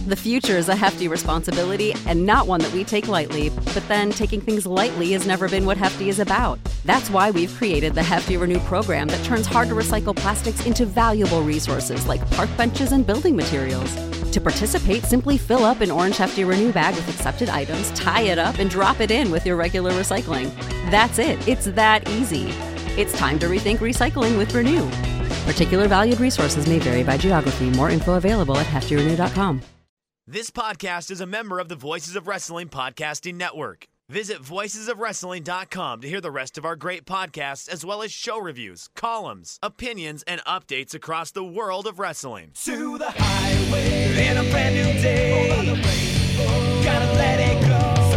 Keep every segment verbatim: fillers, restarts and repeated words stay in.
The future is a hefty responsibility and not one that we take lightly, but then taking things lightly has never been what Hefty is about. That's why we've created the Hefty Renew program that turns hard-to-recycle plastics into valuable resources like park benches and building materials. To participate, simply fill up an orange Hefty Renew bag with accepted items, tie it up, and drop it in with your regular recycling. That's it. It's that easy. It's time to rethink recycling with Renew. Particular valued resources may vary by geography. More info available at hefty renew dot com. This podcast is a member of the Voices of Wrestling Podcasting Network. Visit voices of wrestling dot com to hear the rest of our great podcasts, as well as show reviews, columns, opinions, and updates across the world of wrestling. To the highway in a brand new day. Gotta let it go.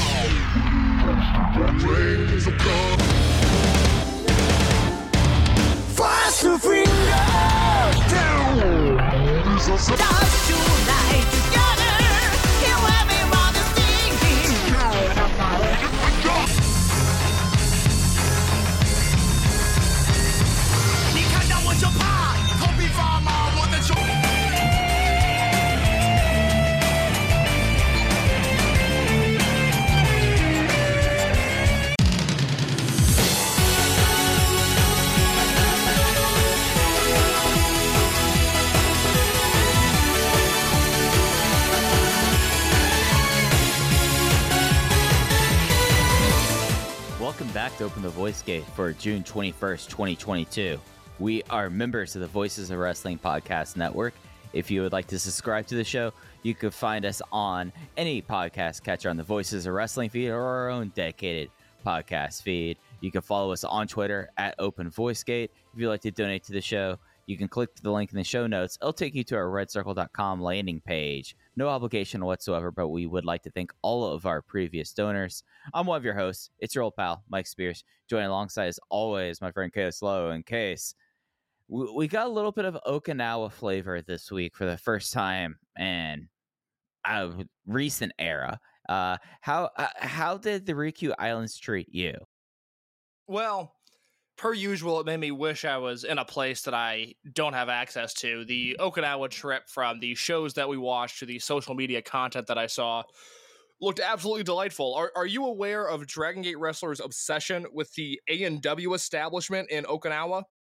So far. Fast to finger down. Dance tonight together. Here everyone is singing. You can't know what your part. Copy from our what the show. Welcome back to Open the Voice Gate for June twenty-first, twenty twenty-two. We are members of the Voices of Wrestling Podcast Network. If you would like to subscribe to the show, you can find us on any podcast catcher on the Voices of Wrestling feed or our own dedicated podcast feed. You can follow us on Twitter at Open Voice Gate. If you'd like to donate to the show, you can click the link in the show notes. It'll take you to our red circle dot com landing page. No obligation whatsoever, but we would like to thank all of our previous donors. I'm one of your hosts. It's your old pal, Mike Spears. Joining alongside, as always, my friend Case Lowe. And Case, we, we got a little bit of Okinawa flavor this week for the first time in a recent era. Uh, how uh, how did the Ryukyu Islands treat you? Well, per usual, it made me wish I was in a place that I don't have access to. The Okinawa trip, from the shows that we watched to the social media content that I saw, looked absolutely delightful. Are are you aware of Dragon Gate Wrestlers' obsession with the A and W establishment in Okinawa?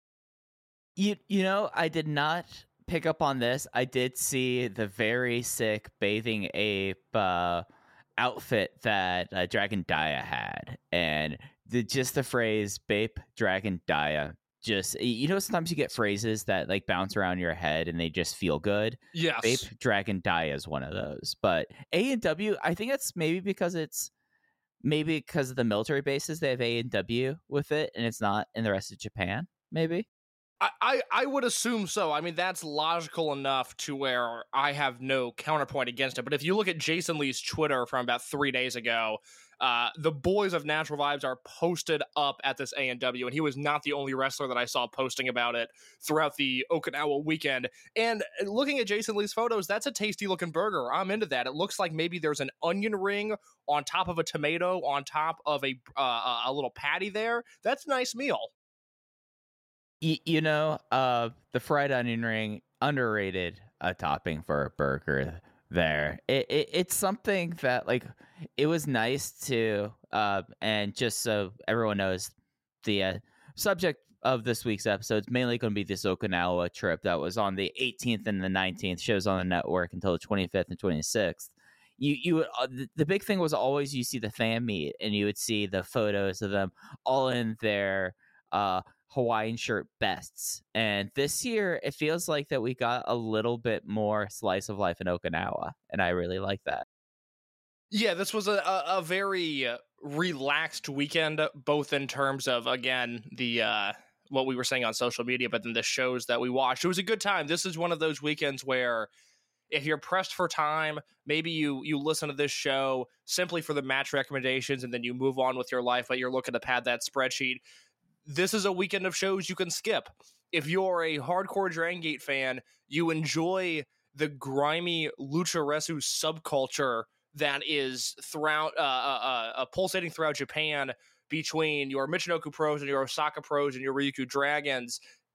You you know, I did not pick up on this. I did see the very sick Bathing Ape uh, outfit that uh, Dragon Dia had, and the just the phrase "Bape Dragon Dia." Just, you know, sometimes you get phrases that like bounce around your head and they just feel good. Yes. Bape Dragon Dia is one of those. But A and W, I think it's maybe because it's maybe because of the military bases, they have A and W with it, and it's not in the rest of Japan. Maybe. I, I, I would assume so. I mean, that's logical enough to where I have no counterpoint against it. But if you look at Jason Lee's Twitter from about three days ago, uh, the boys of Natural Vibes are posted up at this A and W, and he was not the only wrestler that I saw posting about it throughout the Okinawa weekend. And looking at Jason Lee's photos, that's a tasty looking burger. I'm into that. It looks like maybe there's an onion ring on top of a tomato on top of a uh, a little patty there. That's a nice meal. Y- you know, uh, the fried onion ring, underrated uh, topping for a burger there. It, it It's something that, like, it was nice to, uh, and just so everyone knows, the uh, subject of this week's episode is mainly going to be this Okinawa trip that was on the eighteenth and the nineteenth, shows on the network until the twenty-fifth and twenty-sixth. You, you, uh, the, the big thing was always you see the fan meet, and you would see the photos of them all in their uh, Hawaiian shirt bests. And this year, it feels like that we got a little bit more slice of life in Okinawa, and I really like that. Yeah, this was a, a, a very relaxed weekend, both in terms of, again, the uh, what we were saying on social media, but then the shows that we watched. It was a good time. This is one of those weekends where if you're pressed for time, maybe you you listen to this show simply for the match recommendations, and then you move on with your life, but you're looking to pad that spreadsheet. This is a weekend of shows you can skip. If you're a hardcore Dragon Gate fan, you enjoy the grimy lucharesu subculture that is throughout uh, uh, uh, pulsating throughout Japan between your Michinoku Pros and your Osaka Pros and your Ryukyu Dragons.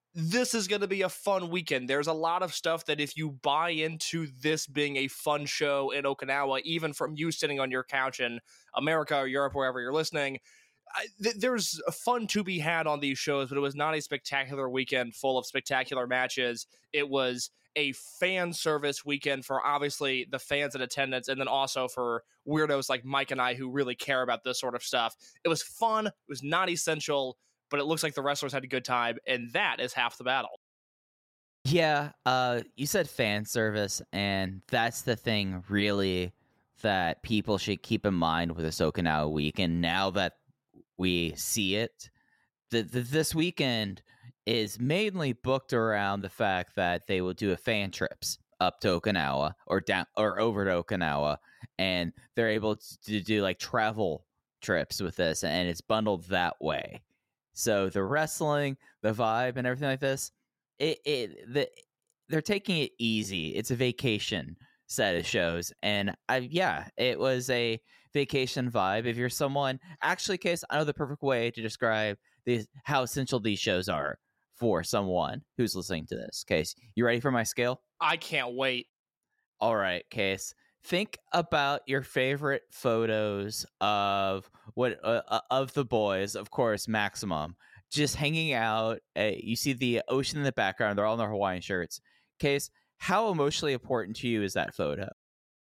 this is going to be a fun weekend. There's a lot of stuff that if you buy into this being a fun show in Okinawa, even from you sitting on your couch in America or Europe, wherever you're listening, I, th- there's fun to be had on these shows, but it was not a spectacular weekend full of spectacular matches. It was a fan service weekend for obviously the fans in attendance, and then also for weirdos like Mike and I who really care about this sort of stuff. It was fun. It was not essential, but it looks like the wrestlers had a good time, and that is half the battle. Yeah, uh, you said fan service, and that's the thing really that people should keep in mind with this Okinawa weekend. Now that we see it, the, the, this weekend is mainly booked around the fact that they will do a fan trips up to Okinawa or down or over to Okinawa, and they're able to do like travel trips with this, and it's bundled that way. So the wrestling, the vibe, and everything like this, it it the, they're taking it easy. It's a vacation set of shows, and I yeah, it was a vacation vibe. If you're someone, actually, Case, I know the perfect way to describe these how essential these shows are for someone who's listening to this. Case, you ready for my scale? I can't wait. All right, Case. Think about your favorite photos of what uh, of the boys, of course, Maximum, just hanging out. Uh, you see the ocean in the background. They're all in their Hawaiian shirts. Case, how emotionally important to you is that photo?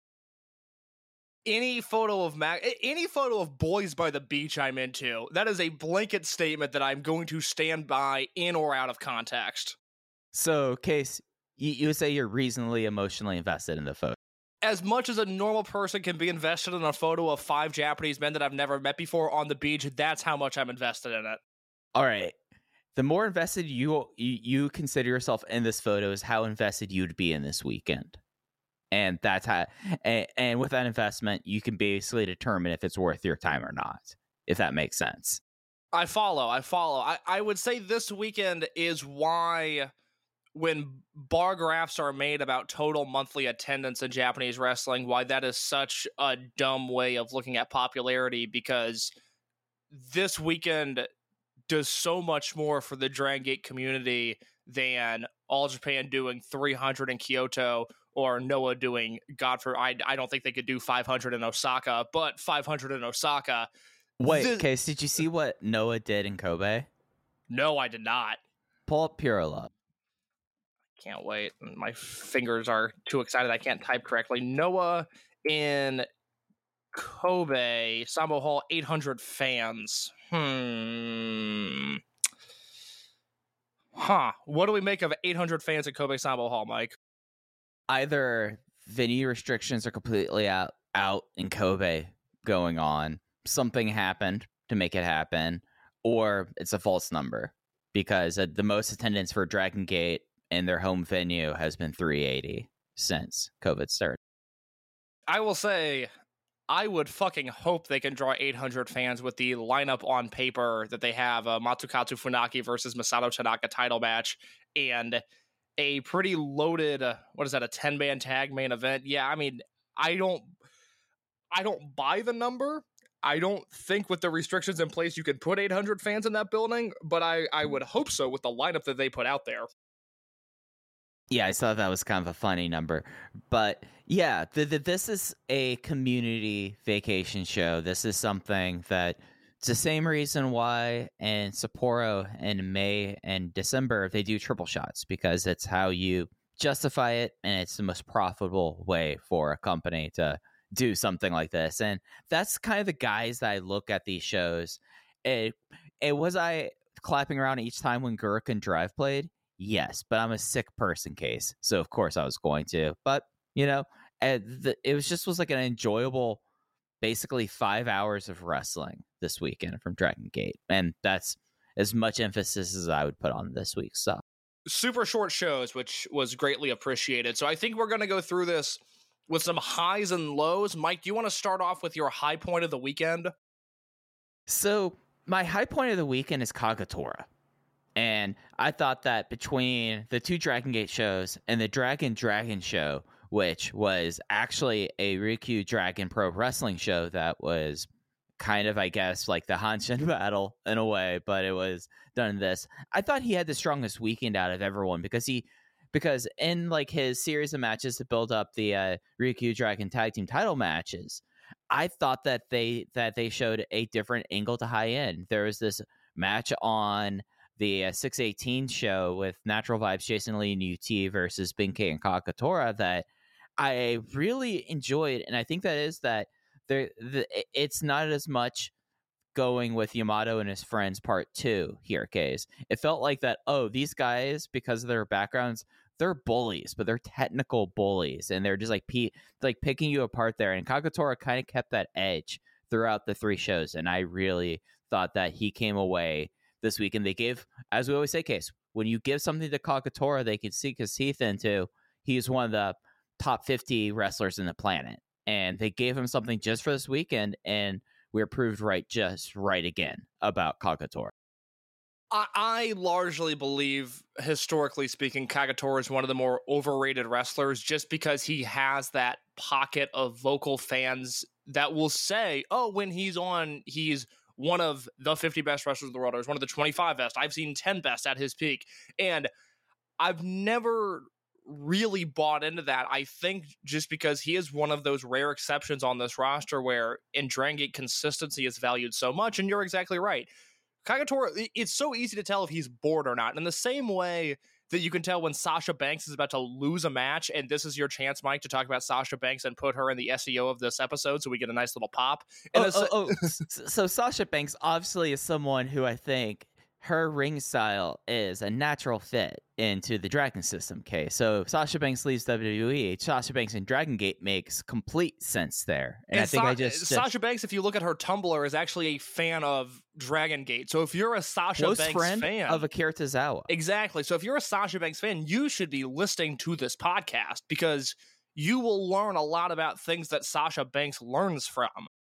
Any photo of Mac, any photo of boys by the beach I'm into, that is a blanket statement that I'm going to stand by in or out of context. So, Case, you, you would say you're reasonably emotionally invested in the photo. As much as a normal person can be invested in a photo of five Japanese men that I've never met before on the beach, that's how much I'm invested in it. All right. The more invested you you, you consider yourself in this photo is how invested you'd be in this weekend. And that's how, and, and with that investment, you can basically determine if it's worth your time or not, if that makes sense. I follow. I follow. I, I would say this weekend is why when bar graphs are made about total monthly attendance in Japanese wrestling, why that is such a dumb way of looking at popularity, because this weekend does so much more for the Dragon Gate community than All Japan doing three hundred in Kyoto or Noah doing, God for, I, I don't think they could do five hundred in Osaka, but five hundred in Osaka. Wait, this, Case, did you see what Noah did in Kobe? No, I did not. Pull up Pure Love. Can't wait. My fingers are too excited. I can't type correctly. Noah in Kobe, Sambo Hall, eight hundred fans. Hmm. Huh. What do we make of eight hundred fans at Kobe Sambo Hall, Mike? Either venue restrictions are completely out, out in Kobe going on, something happened to make it happen, or it's a false number, because uh, the most attendance for Dragon Gate in their home venue has been three eighty since COVID started. I will say, I would fucking hope they can draw eight hundred fans with the lineup on paper that they have, a Matsukatsu Funaki versus Masato Tanaka title match, and a pretty loaded, uh, what is that, a ten-man tag main event? Yeah, I mean, I don't, I don't buy the number. I don't think with the restrictions in place you can put eight hundred fans in that building, but I, I would hope so with the lineup that they put out there. Yeah, I thought that was kind of a funny number. But yeah, the, the, this is a community vacation show. This is something that it's the same reason why in Sapporo in May and December they do triple shots, because it's how you justify it, and it's the most profitable way for a company to do something like this. And that's kind of the guys that I look at these shows. It, it was I clapping around each time when Gurkha Drive played? Yes, but I'm a sick person, Case, so of course I was going to. But you know, the, it was just was like an enjoyable, basically five hours of wrestling this weekend from Dragon Gate, and that's as much emphasis as I would put on this week's stuff. Super short shows, which was greatly appreciated. So I think we're going to go through this with some highs and lows. Mike, do you want to start off with your high point of the weekend? So my high point of the weekend is Kagetora. And I thought that between the two Dragon Gate shows and the Dragon Dragon show, which was actually a Ryukyu Dragon Pro Wrestling show that was kind of, I guess, like the Hanshin battle in a way, but it was done in this. I thought he had the strongest weekend out of everyone because he, because in like his series of matches to build up the uh, Ryukyu Dragon tag team title matches, I thought that they that they showed a different angle to high end. There was this match on the uh, six eighteen show with Natural Vibes, Jason Lee and U T versus Benkei and Kagetora that I really enjoyed, and I think that is that there the, it's not as much going with Yamato and his friends part two here, Case. It felt like that, oh, these guys, because of their backgrounds, they're bullies, but they're technical bullies, and they're just like pe- like picking you apart there. And Kagetora kind of kept that edge throughout the three shows, and I really thought that he came away this week. And they gave, as we always say, Case, when you give something to Kagetora they can sink his teeth into, he's one of the top fifty wrestlers in the planet. And they gave him something just for this weekend, and we were proved right just right again about Kagetora. I, I largely believe, historically speaking, Kagetora is one of the more overrated wrestlers just because he has that pocket of vocal fans that will say, oh, when he's on, he's one of the fifty best wrestlers in the world, or he's one of the twenty-five best. I've seen ten best at his peak. And I've never really bought into that. I think just because he is one of those rare exceptions on this roster where in Dragon Gate consistency is valued so much, and you're exactly right. Kagetora, it's so easy to tell if he's bored or not. In the same way that you can tell when Sasha Banks is about to lose a match, and this is your chance, Mike, to talk about Sasha Banks and put her in the S E O of this episode so we get a nice little pop. And oh, oh, oh. So Sasha Banks obviously is someone who I think her ring style is a natural fit into the Dragon system, okay? So Sasha Banks leaves W W E. Sasha Banks in Dragon Gate makes complete sense there. And, and I think Sa- I just... Sasha just, Banks, if you look at her Tumblr, is actually a fan of Dragon Gate. So if you're a Sasha close Banks friend fan... of Akira Tozawa. Exactly. So if you're a Sasha Banks fan, you should be listening to this podcast because you will learn a lot about things that Sasha Banks learns from.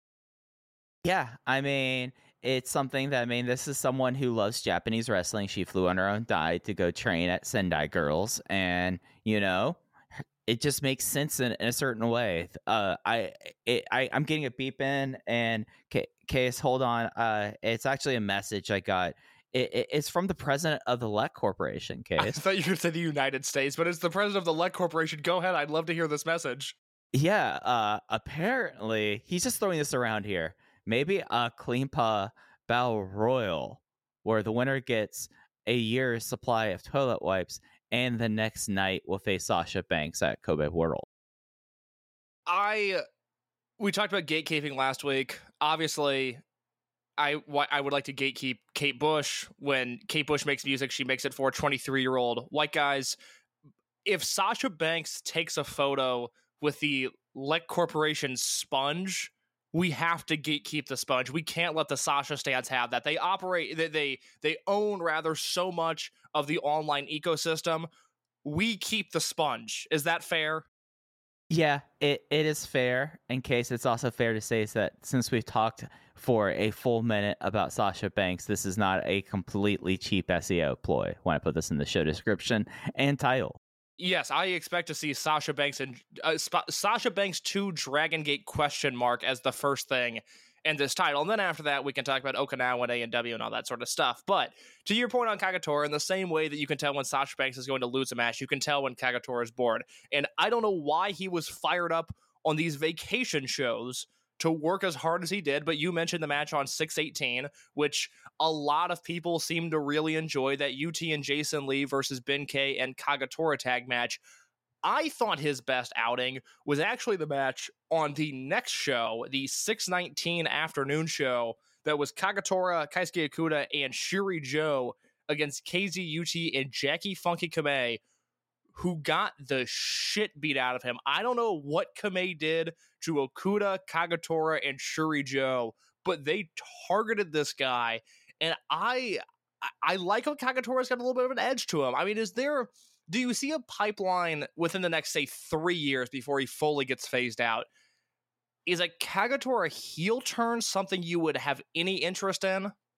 Yeah, I mean... It's something that, I mean, this is someone who loves Japanese wrestling. She flew on her own dime to go train at Sendai Girls. And, you know, it just makes sense in, in a certain way. Uh, I, it, I, I'm getting a beep in, and C- Case, hold on. Uh, it's actually a message I got. It, it, it's from the president of the L E C Corporation, Case. I thought you were going to say the United States, but it's the president of the L E C Corporation. Go ahead. I'd love to hear this message. Yeah, uh, apparently, he's just throwing this around here. Maybe a Klimpa Battle Royal where the winner gets a year's supply of toilet wipes, and the next night will face Sasha Banks at Kobe World. I we talked about gatekeeping last week. Obviously, I I would like to gatekeep Kate Bush. When Kate Bush makes music, she makes it for twenty-three-year-old white guys. If Sasha Banks takes a photo with the L E C Corporation sponge, we have to gatekeep the sponge. We can't let the Sasha stands have that. They operate, they, they they own rather so much of the online ecosystem. We keep the sponge. Is that fair? Yeah, it, it is fair. In case, it's also fair to say is that since we've talked for a full minute about Sasha Banks, this is not a completely cheap S E O ploy when I put this in the show description and title. Yes, I expect to see Sasha Banks and uh, Sp- Sasha Banks two Dragon Gate question mark as the first thing in this title. And then after that, we can talk about Okinawa and A and W and all that sort of stuff. But to your point on Kagetora, in the same way that you can tell when Sasha Banks is going to lose a match, you can tell when Kagetora is bored. And I don't know why he was fired up on these vacation shows to work as hard as he did, but you mentioned the match on six eighteen, which a lot of people seem to really enjoy, that U T and Jason Lee versus Benkei and Kagetora tag match. I thought his best outing was actually the match on the next show, the six nineteen afternoon show, that was Kagetora, Keisuke Okuda, and Shuri Joe against K Z U T and Jackie Funky Kamei, who got the shit beat out of him. I don't know what Kamei did to Okuda, Kagetora, and Shuri Joe, but they targeted this guy, and I I like how Kagetora's got a little bit of an edge to him. I mean, is there... Do you see a pipeline within the next, say, three years before he fully gets phased out? Is a Kagetora heel turn something you would have any interest in?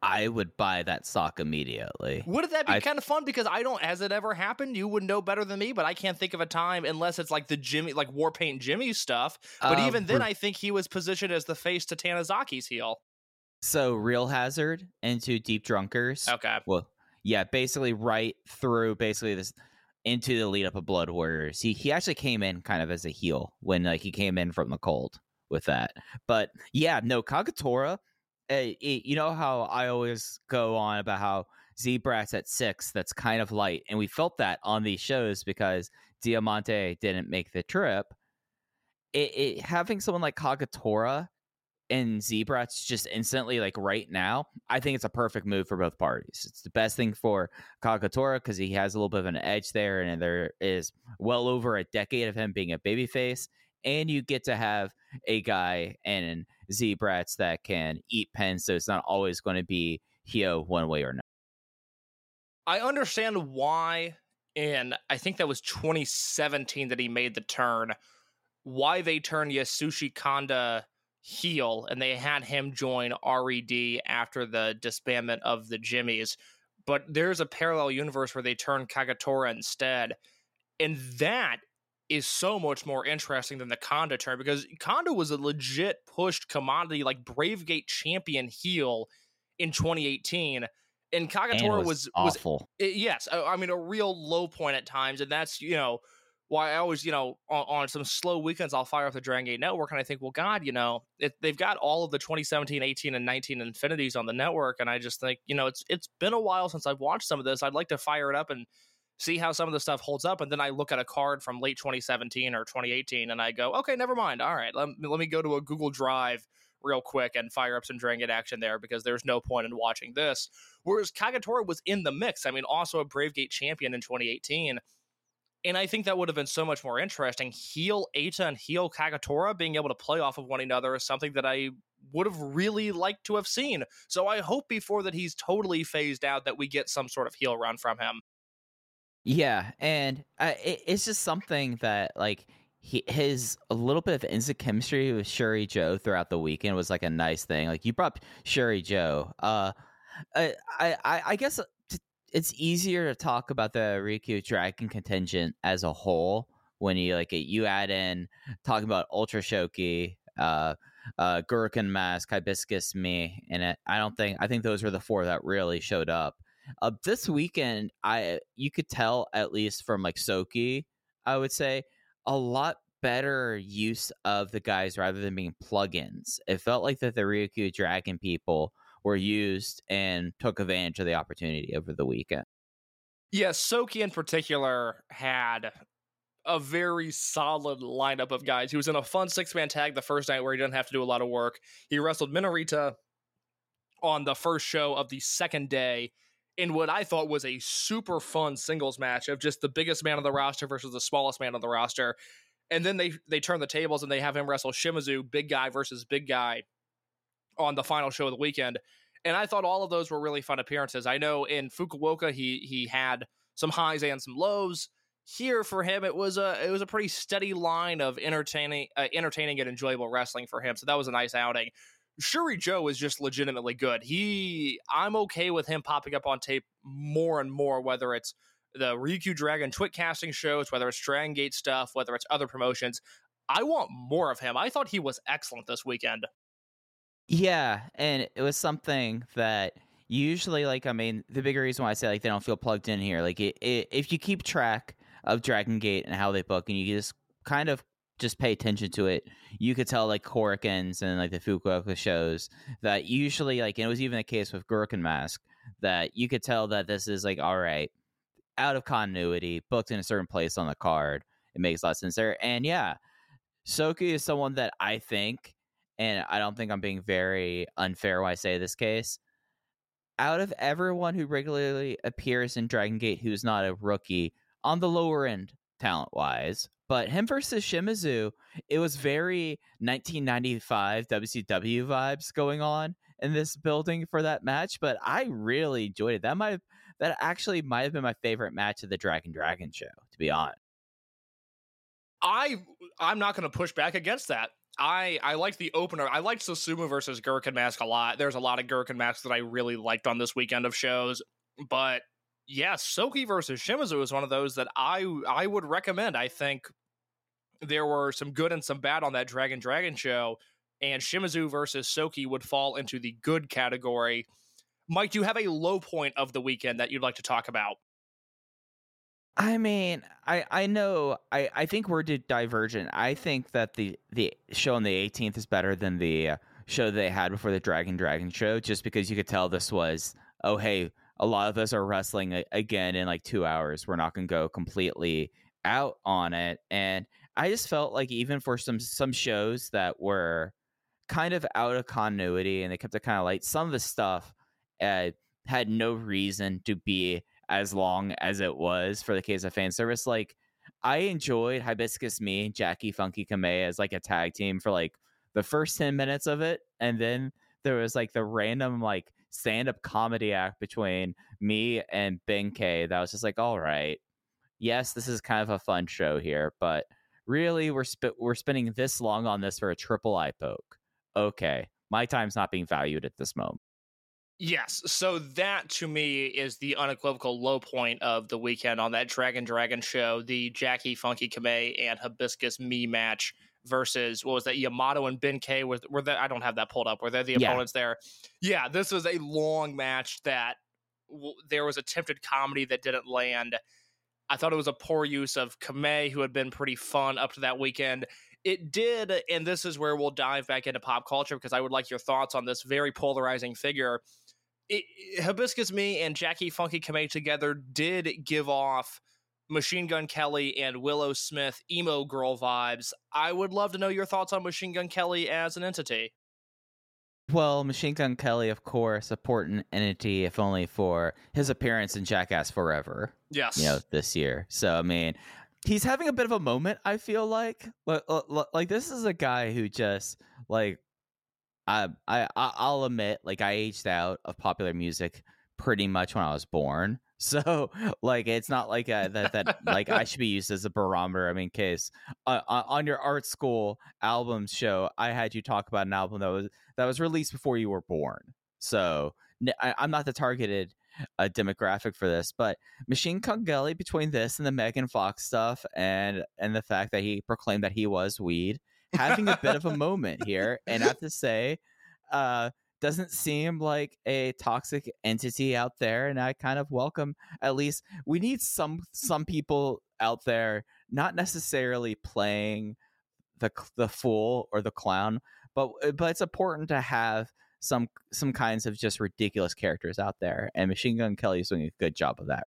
I would buy that stock immediately. Wouldn't that be I, kind of fun? Because I don't, has it ever happened? You would know better than me, but I can't think of a time unless it's like the Jimmy, like Warpaint Jimmy stuff. But uh, even then, I think he was positioned as the face to Tanazaki's heel. So Real Hazard into Deep Drunkers. Okay. Well, yeah, basically right through basically this into the lead up of Blood Warriors. He he actually came in kind of as a heel when like he came in from the cold with that. But yeah, no, Kagetora. Uh, it, you know how I always go on about how Z-Brat's at six, that's kind of light. And we felt that on these shows because Diamante didn't make the trip. It, it having someone like Kagetora and Z-Brat's just instantly like right now, I think it's a perfect move for both parties. It's the best thing for Kagetora because he has a little bit of an edge there, and there is well over a decade of him being a babyface. And you get to have a guy and Z-Brats that can eat pens, so it's not always going to be Hio one way or another. I understand why, and I think that was twenty seventeen that he made the turn, why they turned Yasushi Kanda heel, and they had him join R E D after the disbandment of the Jimmies. But there's a parallel universe where they turned Kagetora instead, and that is so much more interesting than the Kanda turn, because Kanda was a legit pushed commodity, like Bravegate champion heel in twenty eighteen, and Kagetora and was, was awful. Was, yes, I mean, a real low point at times, and that's, you know, why I always, you know, on, on some slow weekends, I'll fire up the Dragon Gate network, and I think, well, God, you know, it, they've got all of the twenty seventeen, eighteen, and nineteen Infinities on the network, and I just think, you know, it's it's been a while since I've watched some of this. I'd like to fire it up and see how some of the stuff holds up, and then I look at a card from late twenty seventeen or twenty eighteen, and I go, okay, never mind. All right, let, let me go to a Google Drive real quick and fire up some Dragon Gate action there, because there's no point in watching this. Whereas Kagetora was in the mix. I mean, also a Bravegate champion in twenty eighteen, and I think that would have been so much more interesting. Heel Eita and heel Kagetora being able to play off of one another is something that I would have really liked to have seen. So I hope before that he's totally phased out that we get some sort of heel run from him. Yeah, and uh, it, it's just something that, like, he, his a little bit of instant chemistry with Shuri Joe throughout the weekend was, like, a nice thing. Like, you brought Shuri Joe. Uh, I, I, I guess it's easier to talk about the Ryukyu Dragon contingent as a whole when you, like, you add in talking about Ultra Shoki, uh, uh, Gurken Mask, Hibiscus Me, and it, I don't think, I think those were the four that really showed up. Uh, this weekend, I you could tell, at least from like Soki, I would say, a lot better use of the guys rather than being plugins. It felt like that the Ryukyu Dragon people were used and took advantage of the opportunity over the weekend. Yeah, Soki in particular had a very solid lineup of guys. He was in a fun six-man tag the first night where he didn't have to do a lot of work. He wrestled Minorita on the first show of the second day in what I thought was a super fun singles match of just the biggest man on the roster versus the smallest man on the roster. And then they they turn the tables and they have him wrestle Shimizu, big guy versus big guy, on the final show of the weekend. And I thought all of those were really fun appearances. I know in Fukuoka he he had some highs and some lows. Here for him it was a it was a pretty steady line of entertaining uh, entertaining and enjoyable wrestling for him. So that was a nice outing. Shuri Joe is just legitimately good. He, I'm okay with him popping up on tape more and more, whether it's the Ryukyu Dragon twit casting shows, whether it's Dragon Gate stuff, whether it's other promotions. I want more of him. I thought he was excellent this weekend. Yeah, and it was something that usually, like, I mean, the bigger reason why I say, like, they don't feel plugged in here, like, it, it, if you keep track of Dragon Gate and how they book, and you just kind of just pay attention to it, you could tell, like, Korikens and like the Fukuoka shows that usually, like, and it was even the case with Gurken Mask, that you could tell that this is like, all right, out of continuity, booked in a certain place on the card. It makes a lot of sense there. And yeah, Soki is someone that I think, and I don't think I'm being very unfair when I say this case, out of everyone who regularly appears in Dragon Gate who's not a rookie, on the lower end talent wise, but him versus Shimizu, it was very nineteen ninety-five W C W vibes going on in this building for that match. But I really enjoyed it. That might have, that actually might have been my favorite match of the Dragon Dragon show, to be honest. I I'm not going to push back against that. I I liked the opener. I liked Susumu versus Gherkin Mask a lot. There's a lot of Gherkin Masks that I really liked on this weekend of shows. But yeah, Soki versus Shimizu is one of those that I I would recommend. I think there were some good and some bad on that Dragon Dragon show, and Shimizu versus Soki would fall into the good category. Mike, do you have a low point of the weekend that you'd like to talk about? I mean, I I know I, I think we're divergent. I think that the the show on the eighteenth is better than the uh, show they had before the Dragon Dragon show, just because you could tell this was, oh hey, a lot of us are wrestling a- again in like two hours. We're not going to go completely out on it, and I just felt like even for some some shows that were kind of out of continuity and they kept it kind of light, some of the stuff uh, had no reason to be as long as it was for the case of fan service. Like, I enjoyed Hibiscus Me and Jackie Funky Kamei as like a tag team for like the first ten minutes of it, and then there was like the random like stand-up comedy act between me and Benkei that was just like, all right, yes, this is kind of a fun show here, but really we're sp- we're spending this long on this for a triple eye poke. Okay, my time's not being valued at this moment. Yes, so that to me is the unequivocal low point of the weekend on that Dragon Dragon show, the Jackie Funky Kamei and Hibiscus Me match versus, what was that, Yamato and Benkei? Were, were they, I don't have that pulled up. Were they the Yeah. opponents there? Yeah, this was a long match that w- there was attempted comedy that didn't land. I thought it was a poor use of Kamei, who had been pretty fun up to that weekend. It did, and this is where we'll dive back into pop culture because I would like your thoughts on this very polarizing figure. It, Hibiscus Me and Jackie Funky Kamei together did give off Machine Gun Kelly and Willow Smith emo girl vibes. I would love to know your thoughts on Machine Gun Kelly as an entity. Well, Machine Gun Kelly, of course, a important entity, if only for his appearance in Jackass Forever. Yes. You know, this year. So, I mean, he's having a bit of a moment, I feel like. Like, like this is a guy who just, like, I, I, I'll admit, like, I aged out of popular music pretty much when I was born. So, like, it's not like a, that, that like, I should be used as a barometer. I mean, case uh, on your art school albums show, I had you talk about an album that was that was released before you were born. So, I, I'm not the targeted uh, demographic for this, but Machine Gun Kelly, between this and the Megan Fox stuff, and and the fact that he proclaimed that he was weed, having a bit of a moment here, and I have to say, uh, doesn't seem like a toxic entity out there, and I kind of welcome. At least we need some some people out there, not necessarily playing the the fool or the clown, but but it's important to have some some kinds of just ridiculous characters out there, and Machine Gun Kelly is doing a good job of that.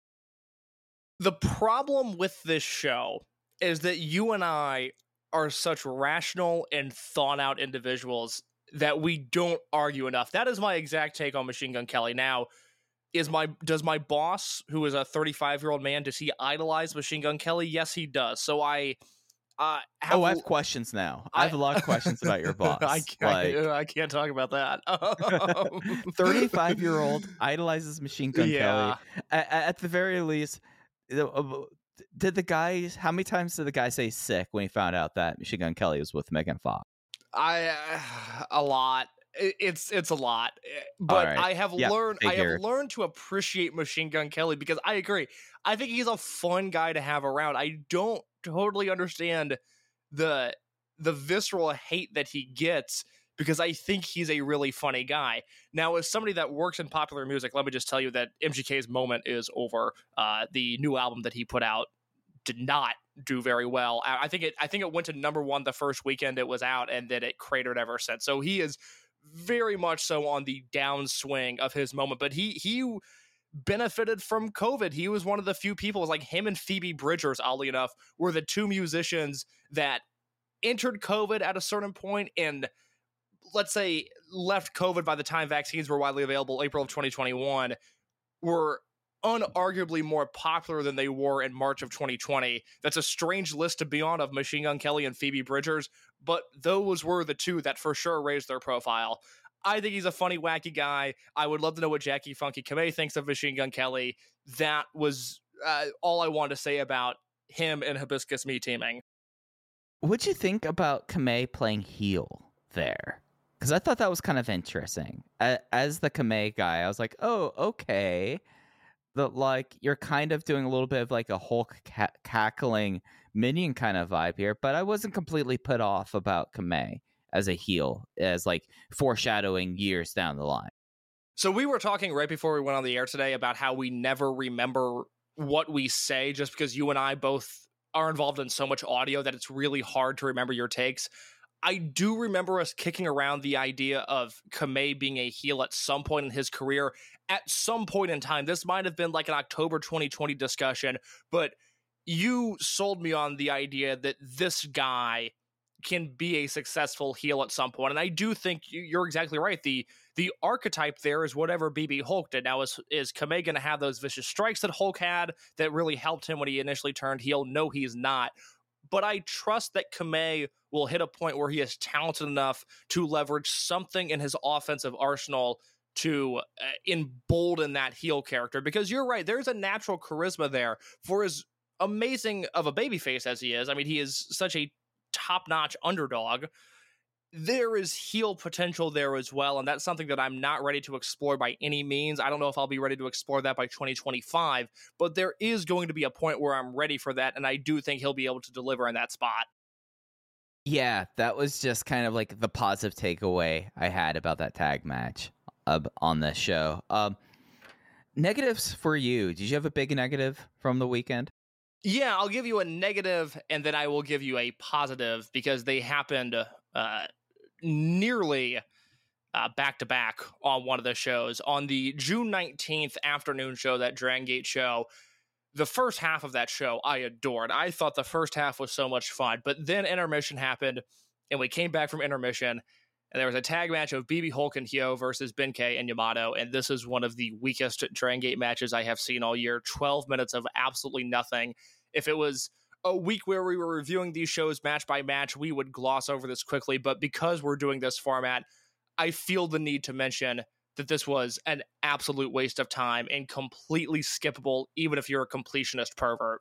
The problem with this show is that you and I are such rational and thought out individuals that we don't argue enough. That is my exact take on Machine Gun Kelly. Now, is my does my boss, who is a thirty-five year old man, does he idolize Machine Gun Kelly? Yes, he does. So I uh have, oh, I have questions now. I, I have a lot of questions about your boss. I, can't, like, I can't talk about that. thirty-five year old idolizes Machine Gun yeah. Kelly. At, at the very least, did the guy? How many times did the guy say sick when he found out that Machine Gun Kelly was with Megan Fox? I uh, a lot. It's it's a lot, but right. I have yep, learned figured. I have learned to appreciate Machine Gun Kelly because I agree. I think he's a fun guy to have around. I don't totally understand the the visceral hate that he gets because I think he's a really funny guy. Now, as somebody that works in popular music, let me just tell you that M G K's moment is over. Uh, the new album that he put out did not do very well. I think it I think it went to number one the first weekend it was out, and then it cratered ever since. So he is very much so on the downswing of his moment, but he he benefited from COVID. He was one of the few people, like him and Phoebe Bridgers, oddly enough, were the two musicians that entered COVID at a certain point and, let's say, left COVID by the time vaccines were widely available, April of twenty twenty-one, were unarguably more popular than they were in March of twenty twenty. That's a strange list to be on of Machine Gun Kelly and Phoebe Bridgers, but those were the two that for sure raised their profile. I think he's a funny, wacky guy. I would love to know what Jackie Funky Kamei thinks of Machine Gun Kelly. That was uh, all I wanted to say about him and Hibiscus Me teaming. What'd you think about Kamei playing heel there? Because I thought that was kind of interesting. As the Kamei guy, I was like, oh, okay. The, like, you're kind of doing a little bit of like a Hulk ca- cackling minion kind of vibe here, but I wasn't completely put off about Kamei as a heel, as like foreshadowing years down the line. So we were talking right before we went on the air today about how we never remember what we say just because you and I both are involved in so much audio that it's really hard to remember your takes. I do remember us kicking around the idea of Kamei being a heel at some point in his career. At some point in time, this might have been like an October twenty twenty discussion, but you sold me on the idea that this guy can be a successful heel at some point. And I do think you're exactly right. The the archetype there is whatever B B Hulk did. Now, is, is Kamei going to have those vicious strikes that Hulk had that really helped him when he initially turned heel? No, he's not. But I trust that Kamei will hit a point where he is talented enough to leverage something in his offensive arsenal to uh, embolden that heel character. Because you're right, there's a natural charisma there for as amazing of a babyface as he is. I mean, he is such a top-notch underdog. There is heel potential there as well, and that's something that I'm not ready to explore by any means. I don't know if I'll be ready to explore that by twenty twenty-five, but there is going to be a point where I'm ready for that, and I do think he'll be able to deliver in that spot. Yeah, that was just kind of like the positive takeaway I had about that tag match uh, on this show. Um, negatives for you. Did you have a big negative from the weekend? Yeah, I'll give you a negative, and then I will give you a positive because they happened uh, nearly uh, back-to-back on one of the shows. On the June nineteenth afternoon show, that Dragon Gate show, the first half of that show I adored. I thought the first half was so much fun, but then intermission happened, and we came back from intermission, and there was a tag match of B B Hulk and Hyo versus Ben-K and Yamato, and this is one of the weakest Dragon Gate matches I have seen all year. twelve minutes of absolutely nothing. If it was a week where we were reviewing these shows match by match, we would gloss over this quickly, but because we're doing this format, I feel the need to mention that this was an absolute waste of time and completely skippable, even if you're a completionist pervert.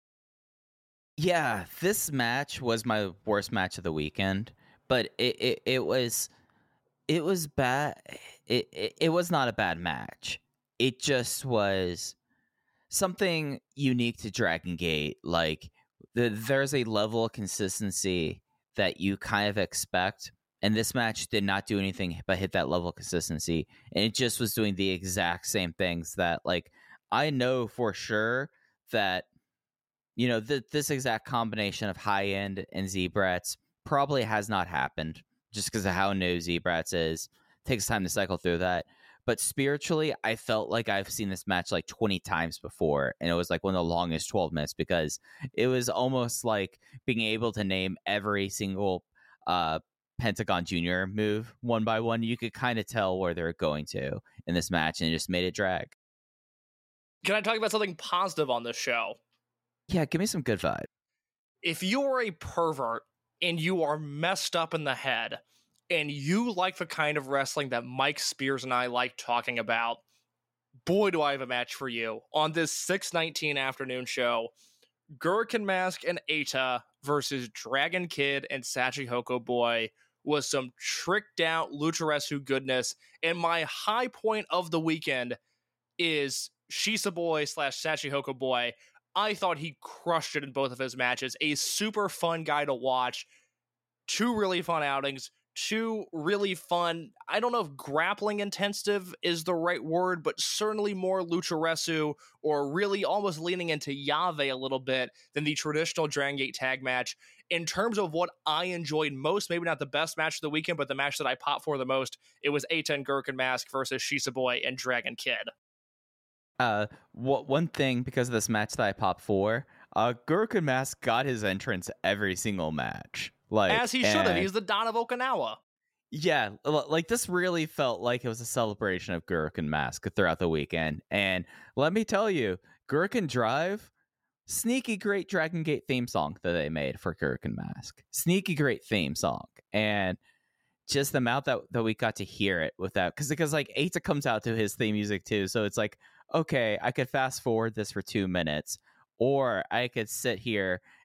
Yeah, this match was my worst match of the weekend, but it it, it was it was bad. It, it it was not a bad match. It just was something unique to Dragon Gate. Like the, there's a level of consistency that you kind of expect. And this match did not do anything but hit that level of consistency. And it just was doing the exact same things that, like, I know for sure that, you know, th- this exact combination of high end and Z-Brats probably has not happened just because of how new Z-Brats is. It takes time to cycle through that. But spiritually, I felt like I've seen this match like twenty times before. And it was like one of the longest twelve minutes because it was almost like being able to name every single uh Pentagon Junior move one by one. You could kind of tell where they're going to in this match, and it just made it drag. Can I talk about something positive on this show? Yeah, give me some good vibe. If you're a pervert and you are messed up in the head and you like the kind of wrestling that Mike Spears and I like talking about, boy, do I have a match for you. On this six nineteen afternoon show, Gurken Mask and Eita versus Dragon Kid and Shachihoko Boy was some tricked out Lucharesu goodness. And my high point of the weekend is Shisa Boy slash Shachihoko Boy. I thought he crushed it in both of his matches. A super fun guy to watch. Two really fun outings. Two really fun, I don't know if grappling intensive is the right word, but certainly more Lucharesu or really almost leaning into Yave a little bit than the traditional Dragon Gate tag match. In terms of what I enjoyed most, maybe not the best match of the weekend, but the match that I popped for the most, it was Eita and Gurken Mask versus Shisa Boy and Dragon Kid. Uh, what one thing because of this match that I popped for, uh, Gurken Mask got his entrance every single match. Like, as he should have. He's the Don of Okinawa. Yeah, like this really felt like it was a celebration of Gurken Mask throughout the weekend. And let me tell you, Gurken Drive, sneaky great Dragon Gate theme song that they made for Gurken Mask. Sneaky great theme song. And just the amount that, that we got to hear it without, because because like Eita comes out to his theme music too. So it's like, okay, I could fast forward this for two minutes, or I could sit here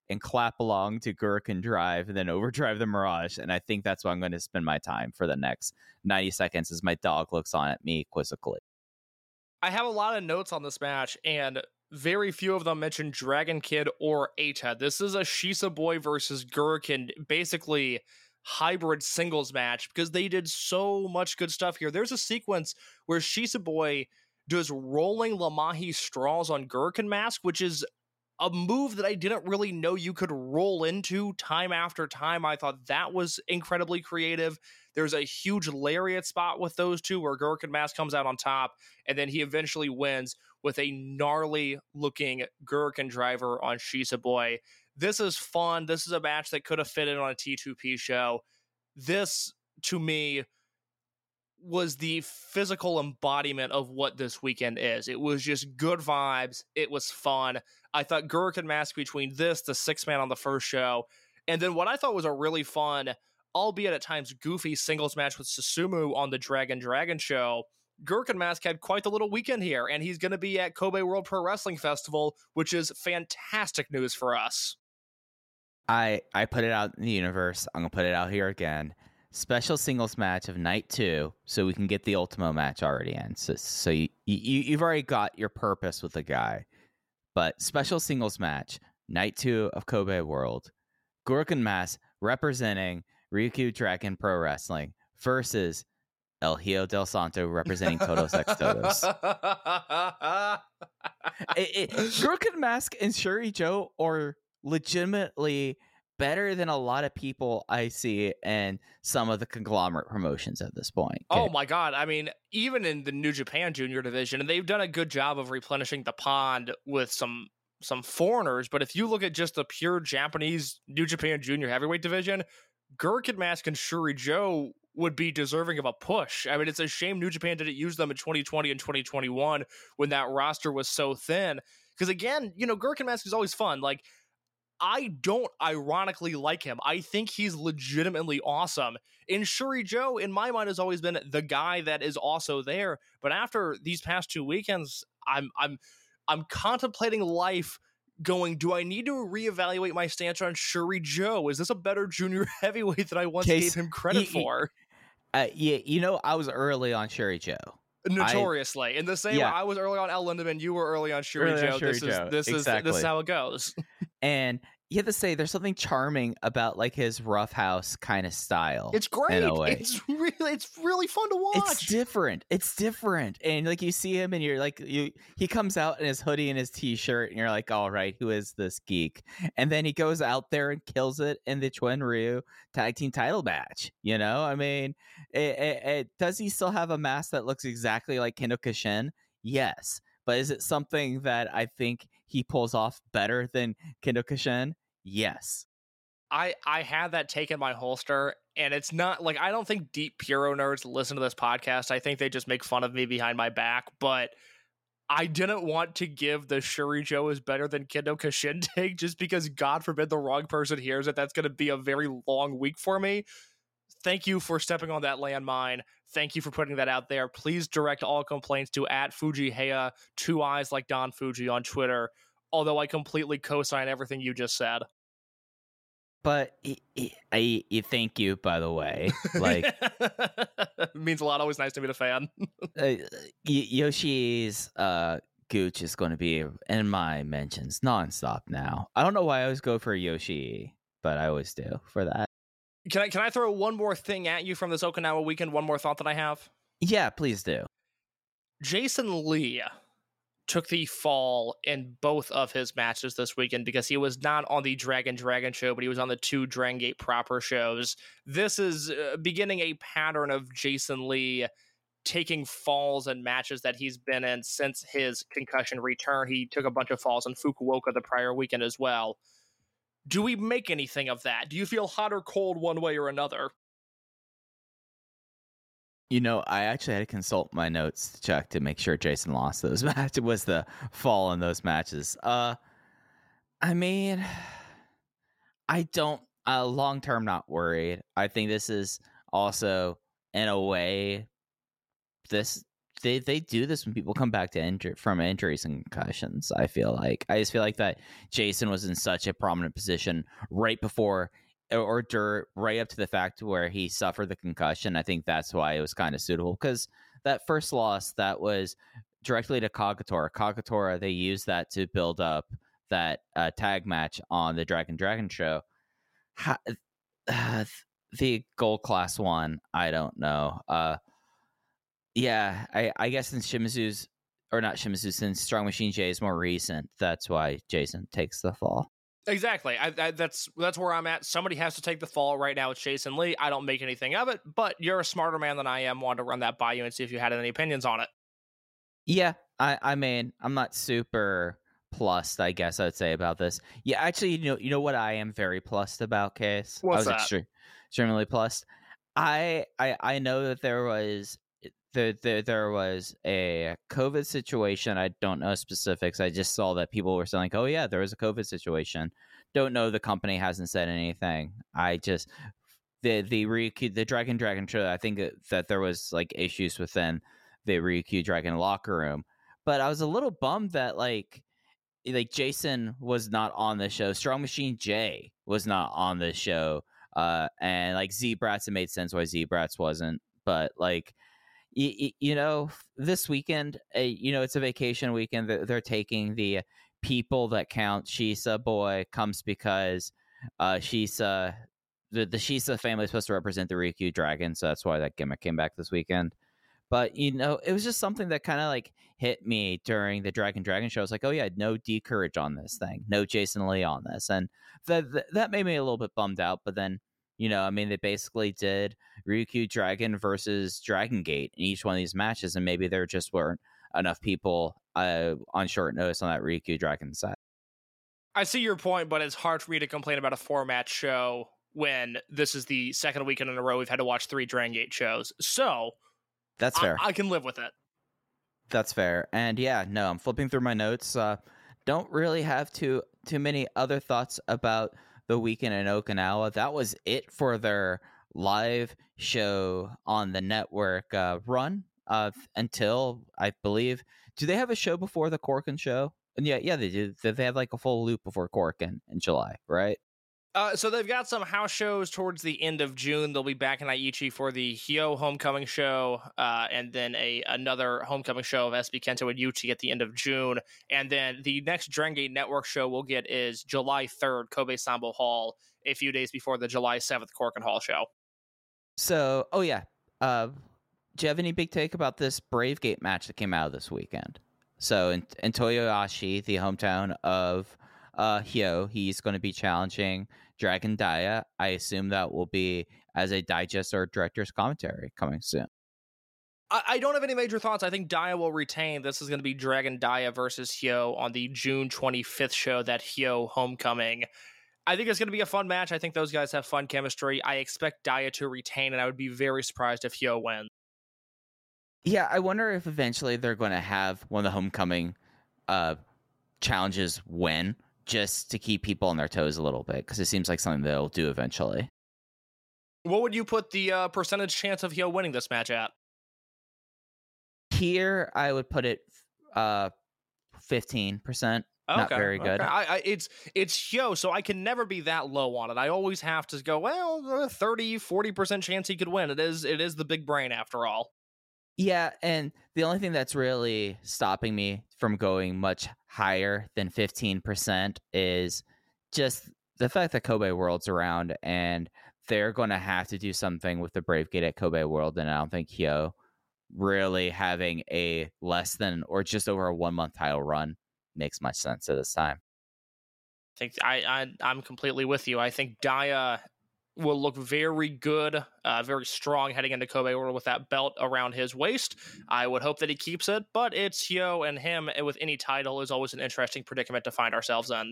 and clap along to Gurkhan Drive and then overdrive the Mirage. And I think that's what I'm going to spend my time for the next ninety seconds as my dog looks on at me quizzically. I have a lot of notes on this match, and very few of them mention Dragon Kid or Eita. This is a Shisa Boy versus Gurkhan, basically hybrid singles match, because they did so much good stuff here. There's a sequence where Shisa Boy does rolling Lamahi straws on Gurkhan Mask, which is a move that I didn't really know you could roll into time after time. I thought that was incredibly creative. There's a huge lariat spot with those two where Gurkhan Mask comes out on top, and then he eventually wins with a gnarly looking Gurkhan driver on Shisa Boy. This is fun. This is a match that could have fit in on a T two P show. This, to me, was the physical embodiment of what this weekend is. It was just good vibes. It was fun. I thought Gurkhan Mask between this, the six man on the first show, and then what I thought was a really fun, albeit at times goofy, singles match with Susumu on the Dragon Dragon show. Gurkhan Mask had quite the little weekend here, and he's going to be at Kobe World Pro Wrestling Festival, which is fantastic news for us. I I put it out in the universe. I'm going to put it out here again. Special singles match of night two, so we can get the Ultimo match already in. So, so you, you, you've already got your purpose with the guy. But special singles match, night two of Kobe World. Gurkhan Mask representing Ryukyu Dragon Pro Wrestling versus El Hijo del Santo representing Todos X Todos. it, it, Gurkhan Mask and Shuri Joe are legitimately better than a lot of people I see in some of the conglomerate promotions at this point. Okay. Oh my God. I mean, even in the New Japan Junior division, and they've done a good job of replenishing the pond with some some foreigners, but if you look at just the pure Japanese New Japan Junior heavyweight division, Gurkhan Mask and Shuri Joe would be deserving of a push. I mean, it's a shame New Japan didn't use them in twenty twenty and twenty twenty-one when that roster was so thin. Because again, you know, Gurkhan Mask is always fun. Like, I don't ironically like him. I think he's legitimately awesome. And Shuri Joe, in my mind, has always been the guy that is also there. But after these past two weekends, I'm I'm I'm contemplating life, going, do I need to reevaluate my stance on Shuri Joe? Is this a better junior heavyweight than I once Case, gave him credit y- for? Uh, yeah, you know, I was early on Shuri Joe. Notoriously. I, in the same yeah. way I was early on Al Lindemann, you were early on Shuri early Joe. on Shuri this Joe. is this exactly. is this is how it goes. And you have to say there's something charming about like his roughhouse kind of style. It's great. In a way. It's really it's really fun to watch. It's different. It's different. And like you see him and you're like you he comes out in his hoodie and his t-shirt and you're like, all right, who is this geek? And then he goes out there and kills it in the Chuen Ryu tag team title match. You know, I mean, it, it, it, does he still have a mask that looks exactly like Kendo Kashin? Yes. But is it something that I think he pulls off better than Kendo Kashin? Yes. I, I had that take in my holster, and it's not like I don't think deep Puro nerds listen to this podcast. I think they just make fun of me behind my back, but I didn't want to give the Shuri Joe is better than Kendo Kashin take just because, God forbid, the wrong person hears it. That's going to be a very long week for me. Thank you for stepping on that landmine. Thank you for putting that out there. Please direct all complaints to at Fujiheya, two eyes like Don Fuji on Twitter, although I completely co-sign everything you just said. But I, I, I thank you, by the way. Like, it means a lot. Always nice to meet a fan. uh, Yoshi's uh, Gooch is going to be in my mentions nonstop now. I don't know why I always go for Yoshi, but I always do for that. Can I can I throw one more thing at you from this Okinawa weekend? One more thought that I have. Yeah, please do. Jason Lee took the fall in both of his matches this weekend because he was not on the Dragon Dragon show, but he was on the two Dragon Gate proper shows. This is uh, beginning a pattern of Jason Lee taking falls in matches that he's been in since his concussion return. He took a bunch of falls in Fukuoka the prior weekend as well. Do we make anything of that? Do you feel hot or cold one way or another? You know, I actually had to consult my notes to check to make sure Jason lost those matches. Was the fall in those matches? Uh, I mean, I don't. Uh, long term, not worried. I think this is also, in a way, this they they do this when people come back to injury from injuries and concussions. I feel like I just feel like that Jason was in such a prominent position right before or, or dur- right up to the fact where he suffered the concussion. I think that's why it was kind of suitable, because that first loss that was directly to Kagetora. Kagetora, they used that to build up that uh, tag match on the Dragon Dragon show. How, uh, the gold class one, I don't know. Uh, yeah, I, I guess since Shimizu's, or not Shimizu, since Strong Machine J is more recent, that's why Jason takes the fall. Exactly. I, I, that's that's where I'm at. Somebody has to take the fall right now. It's Jason Lee. I don't make anything of it, but you're a smarter man than I am. Wanted to run that by you and see if you had any opinions on it. Yeah, I, I mean, I'm not super plussed, I guess I would say, about this. Yeah, actually, you know, you know what I am very plussed about, Case? What's I was that? Extre- extremely plussed. I, I I know that there was there, there there was a COVID situation. I don't know specifics. I just saw that people were saying, like, oh yeah, there was a COVID situation. Don't know, the company hasn't said anything. I just the the Ryukyu, the Dragon Dragon show, I think that there was like issues within the Ryukyu Dragon locker room. But I was a little bummed that like like Jason was not on the show. Strong Machine J was not on the show. Uh, and like Z-Brats, it made sense why Z-Brats wasn't. But like, you, you know, this weekend, uh, you know, it's a vacation weekend. They're, they're taking the people that count. Shisa boy comes because uh, Shisa, the, the Shisa family is supposed to represent the Ryukyu Dragon. So that's why that gimmick came back this weekend. But, you know, it was just something that kind of like hit me during the Dragon Dragon show. I was like, oh, yeah, no D Courage on this thing. No Jason Lee on this. And that, that that made me a little bit bummed out. But then, you know, I mean, they basically did Ryukyu Dragon versus Dragon Gate in each one of these matches. And maybe there just weren't enough people uh, on short notice on that Ryukyu Dragon side. I see your point, but it's hard for me to complain about a four-match show when this is the second weekend in a row we've had to watch three Dragon Gate shows. So That's fair. I, I can live with it. That's fair. And yeah, no, I'm flipping through my notes. Uh, don't really have too too many other thoughts about the weekend in Okinawa. That was it for their live show on the network uh, run uh, until, I believe, do they have a show before the Corkin show? And yeah, yeah, they do. They have like a full loop before Corkin in July, right? Uh, so they've got some house shows towards the end of June. They'll be back in Aichi for the Hyo Homecoming show, uh, and then a another Homecoming show of S B Kento and Uchi at the end of June. And then the next Dragon Gate Network show we'll get is July third, Kobe Sambo Hall, a few days before the July seventh Corkin Hall show. So, oh yeah, uh, do you have any big take about this Brave Gate match that came out this weekend? So in, in Toyoyashi, the hometown of uh, Hyo, he's going to be challenging Dragon Dia. I assume that will be as a digest or director's commentary coming soon. I, I don't have any major thoughts. I think Dia will retain. This is going to be Dragon Dia versus Hyo on the June twenty-fifth show, that Hyo Homecoming. I think it's going to be a fun match. I think those guys have fun chemistry. I expect Dia to retain, and I would be very surprised if Hyo wins. Yeah, I wonder if eventually they're going to have one of the Homecoming uh, challenges win, just to keep people on their toes a little bit, because it seems like something they'll do eventually. What would you put the uh, percentage chance of Hyo winning this match at? Here, I would put it uh, fifteen percent. Okay, Not very good. Okay. I, I, it's it's Hyo, so I can never be that low on it. I always have to go, well, thirty, forty percent chance he could win. It is it is the big brain after all. Yeah, and the only thing that's really stopping me from going much higher than fifteen percent is just the fact that Kobe World's around, and they're going to have to do something with the Brave Gate at Kobe World, and I don't think Hyo really having a less than or just over a one-month title run makes much sense at this time. I think I, I, I'm completely with you. I think Dia will look very good, uh, very strong heading into Kobe World with that belt around his waist. I would hope that he keeps it, but it's Hyo, and him with any title is always an interesting predicament to find ourselves in.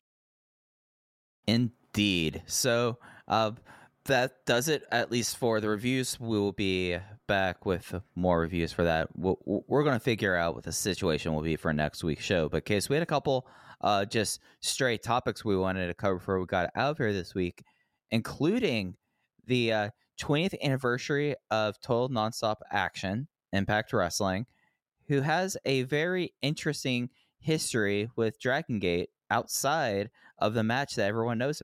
Indeed. So uh, that does it, at least for the reviews. We will be back with more reviews for that. We're going to figure out what the situation will be for next week's show. But, Case, we had a couple uh, just straight topics we wanted to cover before we got out of here this week, including the uh, twentieth anniversary of Total Nonstop Action, Impact Wrestling, who has a very interesting history with Dragon Gate outside of the match that everyone knows.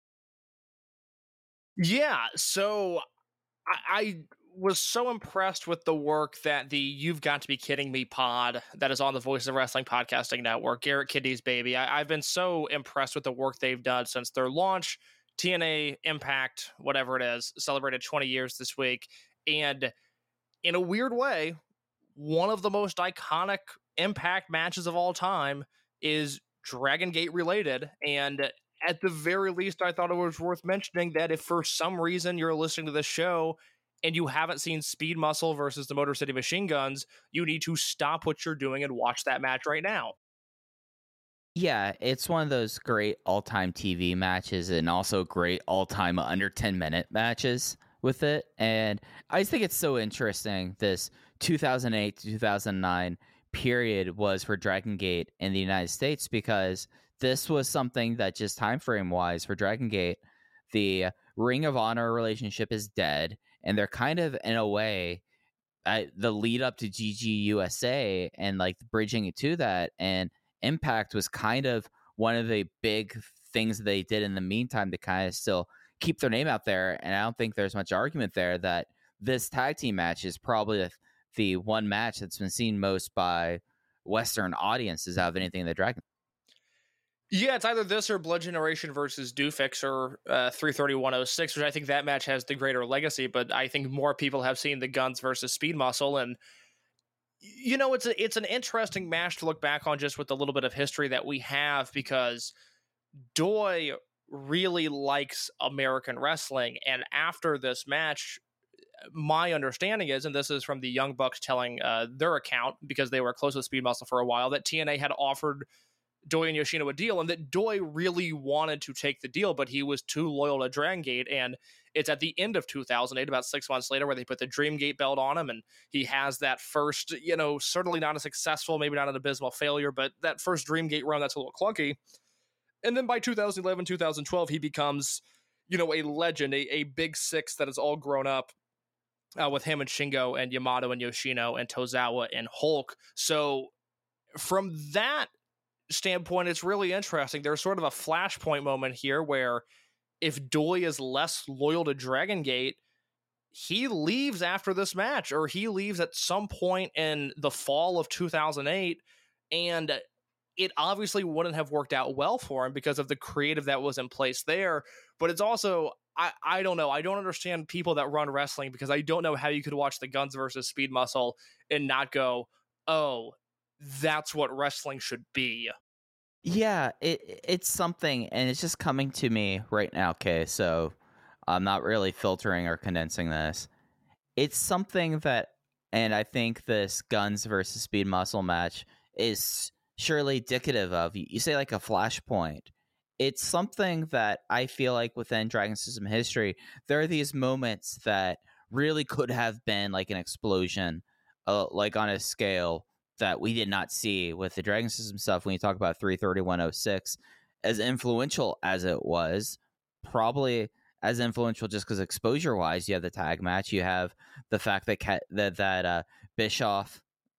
Yeah, so I, I was so impressed with the work that the You've Got to Be Kidding Me pod that is on the Voices of Wrestling Podcasting Network, Garrett Kidney's baby. I, I've been so impressed with the work they've done since their launch. T N A Impact, whatever it is, celebrated twenty years this week. And in a weird way, one of the most iconic Impact matches of all time is Dragon Gate related. And at the very least, I thought it was worth mentioning that if for some reason you're listening to this show and you haven't seen Speed Muscle versus the Motor City Machine Guns, you need to stop what you're doing and watch that match right now. Yeah, it's one of those great all-time T V matches and also great all-time under ten-minute matches with it. And I just think it's so interesting, this two thousand eight to two thousand nine period was for Dragon Gate in the United States, because this was something that just time frame wise for Dragon Gate, the Ring of Honor relationship is dead, and they're kind of in a way uh, the lead up to G G U S A and like bridging it to that, and Impact was kind of one of the big things that they did in the meantime to kind of still keep their name out there. And I don't think there's much argument there that this tag team match is probably the, the one match that's been seen most by Western audiences out of anything in the Dragon. Yeah, it's either this or Blood Generation versus Doofix or uh, three thirty-one oh six, which I think that match has the greater legacy, but I think more people have seen the Guns versus Speed Muscle. And, you know, it's a, it's an interesting match to look back on just with the little bit of history that we have, because Doi really likes American wrestling. And after this match, my understanding is, and this is from the Young Bucks telling uh, their account, because they were close with Speed Muscle for a while, that T N A had offered Doi and Yoshino a deal, and that Doi really wanted to take the deal, but he was too loyal to Dragon Gate. And it's at the end of two thousand eight, about six months later, where they put the Dream Gate belt on him, and he has that first, you know, certainly not a successful, maybe not an abysmal failure, but that first Dream Gate run that's a little clunky. And then by two thousand eleven, two thousand twelve, he becomes, you know, a legend, a, a big six that is all grown up uh, with him and Shingo and Yamato and Yoshino and Tozawa and Hulk. So from that standpoint, it's really interesting. There's sort of a flashpoint moment here where if Doi is less loyal to Dragon Gate, he leaves after this match, or he leaves at some point in the fall of two thousand eight, and it obviously wouldn't have worked out well for him because of the creative that was in place there. But it's also, I, I don't know, I don't understand people that run wrestling, because I don't know how you could watch the Guns versus Speed Muscle and not go, oh, that's what wrestling should be. Yeah, it it's something, and it's just coming to me right now, okay? So I'm not really filtering or condensing this. It's something that, and I think this Guns versus Speed Muscle match is surely indicative of, you say like a flashpoint. It's something that I feel like within Dragon System history, there are these moments that really could have been like an explosion, uh, like on a scale that we did not see with the Dragon System stuff. When you talk about three thirty-one oh six, as influential as it was, probably as influential just because exposure wise, you have the tag match, you have the fact that Kat, that that uh, Bischoff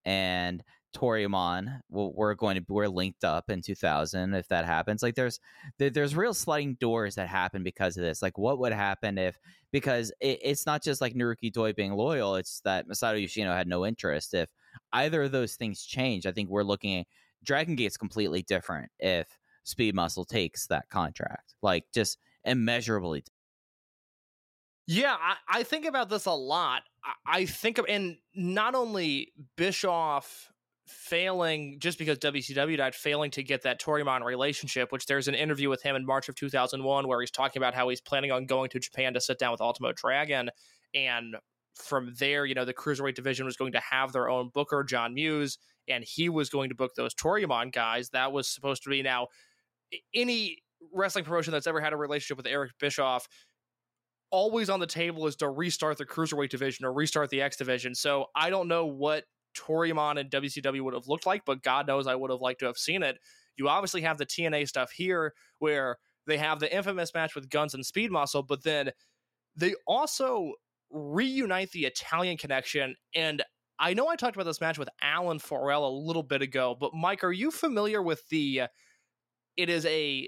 and Toriumon we're going to we're linked up in two thousand. If that happens, like there's there, there's real sliding doors that happen because of this. Like what would happen if, because it, it's not just like Naruki Doi being loyal, it's that Masato Yoshino had no interest. If either of those things change, I think we're looking at Dragon Gate's completely different if Speed Muscle takes that contract, like just immeasurably. Yeah, I, I think about this a lot. I, I think of, and not only Bischoff failing just because W C W died, failing to get that Toriumon relationship, which there's an interview with him in March of two thousand one where he's talking about how he's planning on going to Japan to sit down with Ultimo Dragon, and from there, you know, the Cruiserweight division was going to have their own booker, John Muse, and he was going to book those Toriumon guys. That was supposed to be, now, any wrestling promotion that's ever had a relationship with Eric Bischoff, always on the table is to restart the Cruiserweight division or restart the X division. So I don't know what Toriumon and W C W would have looked like, but God knows I would have liked to have seen it. You obviously have the T N A stuff here where they have the infamous match with Guns and Speed Muscle, but then they also reunite the Italian connection. And I know I talked about this match with Alan Farrell a little bit ago, but Mike, are you familiar with the, uh, it is a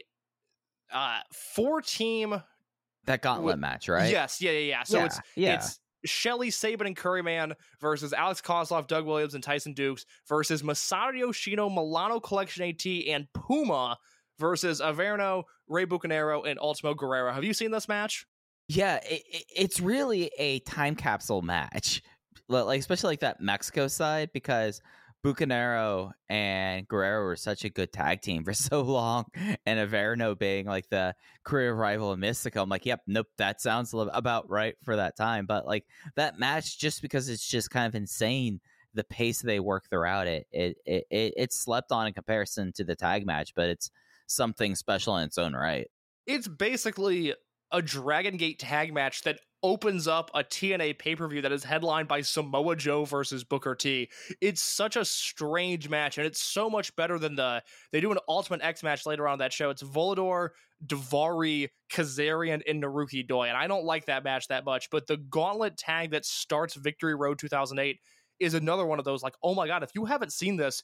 uh, four-team... That gauntlet w- match, right? Yes, yeah, yeah, yeah. So yeah, it's yeah. it's Shelley, Sabin, and Curryman versus Alex Kozlov, Doug Williams, and Tyson Dukes versus Masato Yoshino, Milano Collection AT, and Puma versus Averno, Rey Bucanero, and Ultimo Guerrero. Have you seen this match? Yeah, it, it, it's really a time capsule match, like especially like that Mexico side, because Bucanero and Guerrero were such a good tag team for so long, and Averno being like the career rival of Mystico. I'm like, yep, nope, that sounds about right for that time. But like that match, just because it's just kind of insane, the pace they work throughout it, it it it it's slept on in comparison to the tag match, but it's something special in its own right. It's basically a Dragon Gate tag match that opens up a T N A pay-per-view that is headlined by Samoa Joe versus Booker T. It's such a strange match, and it's so much better than the... They do an Ultimate X match later on in that show. It's Volador, Daivari, Kazarian, and Naruki Doi, and I don't like that match that much, but the Gauntlet tag that starts Victory Road two thousand eight is another one of those, like, oh my god, if you haven't seen this,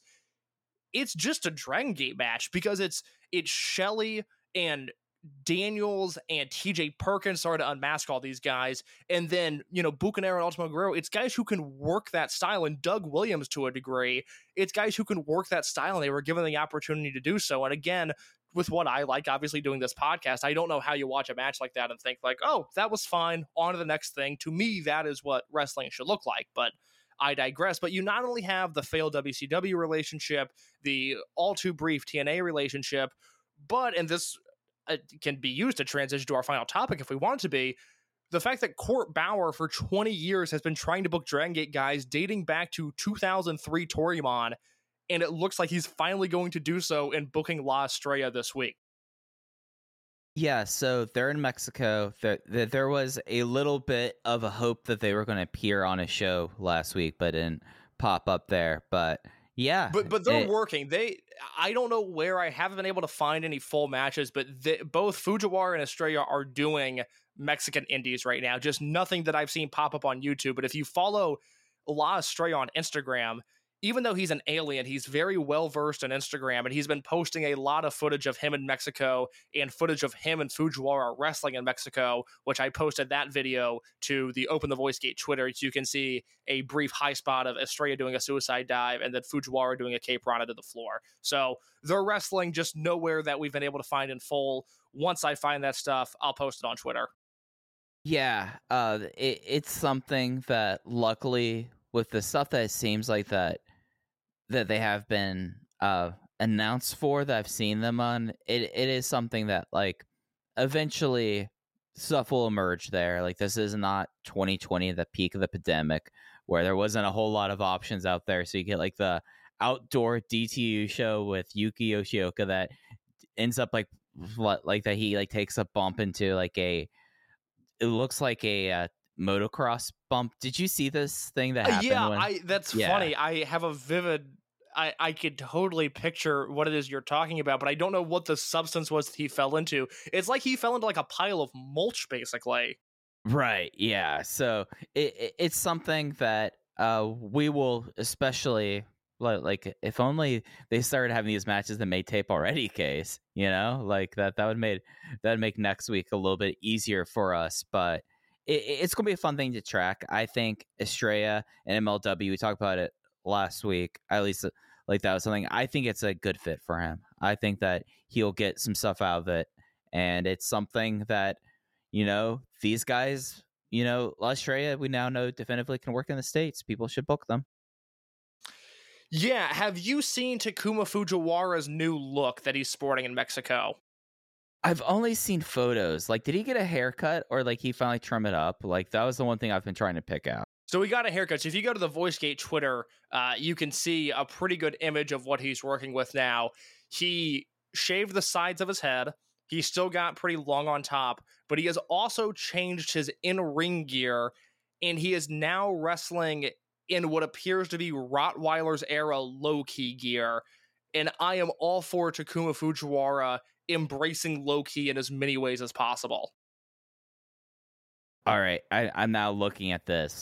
it's just a Dragon Gate match, because it's it's Shelley and Daniels and T J Perkins started to unmask all these guys, and then, you know, Bucanero and Ultimo Guerrero, it's guys who can work that style, and Doug Williams to a degree, it's guys who can work that style, and they were given the opportunity to do so. And again, with what I like, obviously doing this podcast, I don't know how you watch a match like that and think like, oh, that was fine, on to the next thing. To me, that is what wrestling should look like, but I digress. But you not only have the failed W C W relationship, the all too brief T N A relationship, but, and this uh, can be used to transition to our final topic if we want it to be, the fact that Court Bauer for twenty years has been trying to book Dragon Gate guys dating back to two thousand three Toryumon, and it looks like he's finally going to do so in booking La Estrella this week. Yeah, so they're in Mexico. There, there, there was a little bit of a hope that they were going to appear on a show last week, but didn't pop up there. But yeah, but but they're it, working. They, I don't know where, I haven't been able to find any full matches, but they, both Fujiwara and Estrella are doing Mexican indies right now. Just nothing that I've seen pop up on YouTube. But if you follow La Estrella on Instagram, even though he's an alien, he's very well versed on Instagram, and he's been posting a lot of footage of him in Mexico and footage of him and Fujiwara wrestling in Mexico, which I posted that video to the Open the Voice Gate Twitter. So you can see a brief high spot of Estrella doing a suicide dive and then Fujiwara doing a Cape Rana to the floor. So they're wrestling, just nowhere that we've been able to find in full. Once I find that stuff, I'll post it on Twitter. Yeah, uh, it, it's something that luckily with the stuff that it seems like that that they have been uh, announced for, that I've seen them on, it it is something that like eventually stuff will emerge there. Like this is not twenty twenty, the peak of the pandemic, where there wasn't a whole lot of options out there. So you get like the outdoor D T U show with Yuki Yoshioka that ends up like like that he like takes a bump into like a, it looks like a uh, motocross bump. Did you see this thing that happened? Yeah, when... I that's yeah. funny. I have a vivid, I, I could totally picture what it is you're talking about, but I don't know what the substance was that he fell into. It's like he fell into like a pile of mulch, basically. Right, yeah. So it, it it's something that uh we will, especially like if only they started having these matches that made tape already, case, you know, like that that would made that would make next week a little bit easier for us. But it, it's gonna be a fun thing to track. I think Estrella and M L W, we talked about it last week, at least like that was something. I think it's a good fit for him. I think that he'll get some stuff out of it, and it's something that, you know, these guys, you know, La Estrella, we now know definitively can work in the States. People should book them. Yeah, have you seen Takuma Fujiwara's new look that he's sporting in Mexico? I've only seen photos. Like, did he get a haircut, or like he finally trim it up? Like, that was the one thing I've been trying to pick out. So he got a haircut. So if you go to the VoiceGate Twitter, uh, you can see a pretty good image of what he's working with now. He shaved the sides of his head. He's still got pretty long on top, but he has also changed his in-ring gear, and he is now wrestling in what appears to be Rottweiler's era low-key gear. And I am all for Takuma Fujiwara embracing low-key in as many ways as possible. All right, I, I'm now looking at this.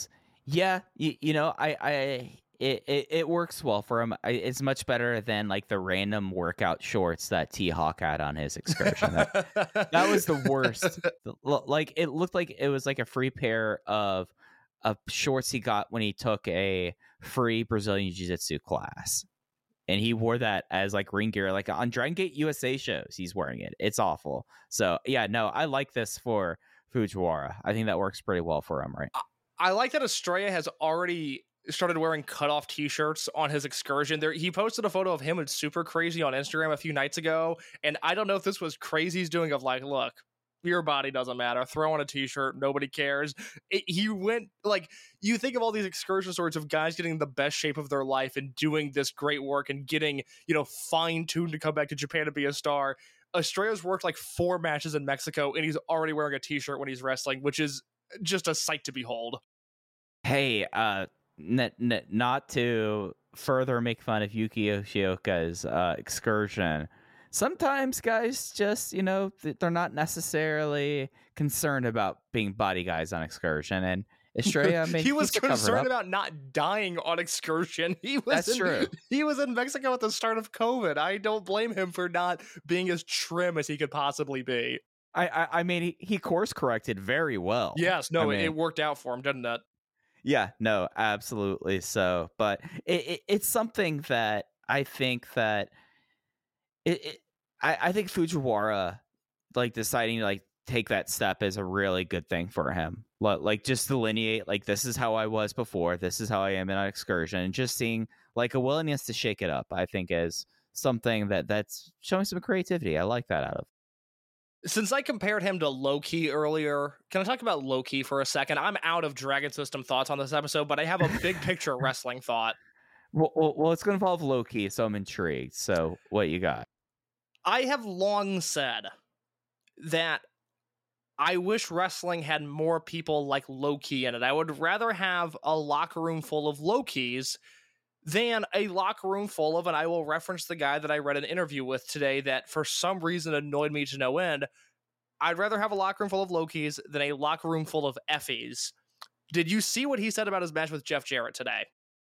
Yeah, you, you know, I, I it, it, it works well for him. I, it's much better than like the random workout shorts that T Hawk had on his excursion. that, that was the worst. Like it looked like it was like a free pair of of shorts he got when he took a free Brazilian Jiu-Jitsu class. And he wore that as like ring gear, like on Dragon Gate U S A shows. He's wearing it. It's awful. So yeah, no, I like this for Fujiwara. I think that works pretty well for him, right? I like that Estrella has already started wearing cutoff t-shirts on his excursion. There, he posted a photo of him and Super Crazy on Instagram a few nights ago, and I don't know if this was Crazy's doing of like, look, your body doesn't matter. Throw on a t-shirt. Nobody cares. It, he went like, you think of all these excursion sorts of guys getting the best shape of their life and doing this great work and getting, you know, fine-tuned to come back to Japan to be a star. Estrella's worked like four matches in Mexico and he's already wearing a t-shirt when he's wrestling, which is just a sight to behold. Hey, uh, n- n- not to further make fun of Yuki Yoshioka's uh, excursion, sometimes guys just, you know, they're not necessarily concerned about being body guys on excursion. And Estrella, I mean, he was concerned about not dying on excursion. He was That's in, true. He was in Mexico at the start of COVID. I don't blame him for not being as trim as he could possibly be. I, I, I mean, he, he course corrected very well. Yes, no, I mean, it, it worked out for him, didn't it? Yeah, no, absolutely. So, but it, it, it's something that I think that it, it I, I think Fujiwara, like deciding to like take that step is a really good thing for him. Like just delineate, like, this is how I was before, this is how I am in an excursion, and just seeing like a willingness to shake it up, I think is something that that's showing some creativity. I like that out of. Since I compared him to Low-Ki earlier, can I talk about Low-Ki for a second? I'm out of Dragon System thoughts on this episode, but I have a big picture wrestling thought. Well, well, well it's going to involve Low-Ki, so I'm intrigued. So what you got? I have long said that I wish wrestling had more people like Low-Ki in it. I would rather have a locker room full of Low-Kis than a locker room full of, and I will reference the guy that I read an interview with today that for some reason annoyed me to no end. I'd rather have a locker room full of Low-Kis than a locker room full of Effies. Did you see what he said about his match with Jeff Jarrett today?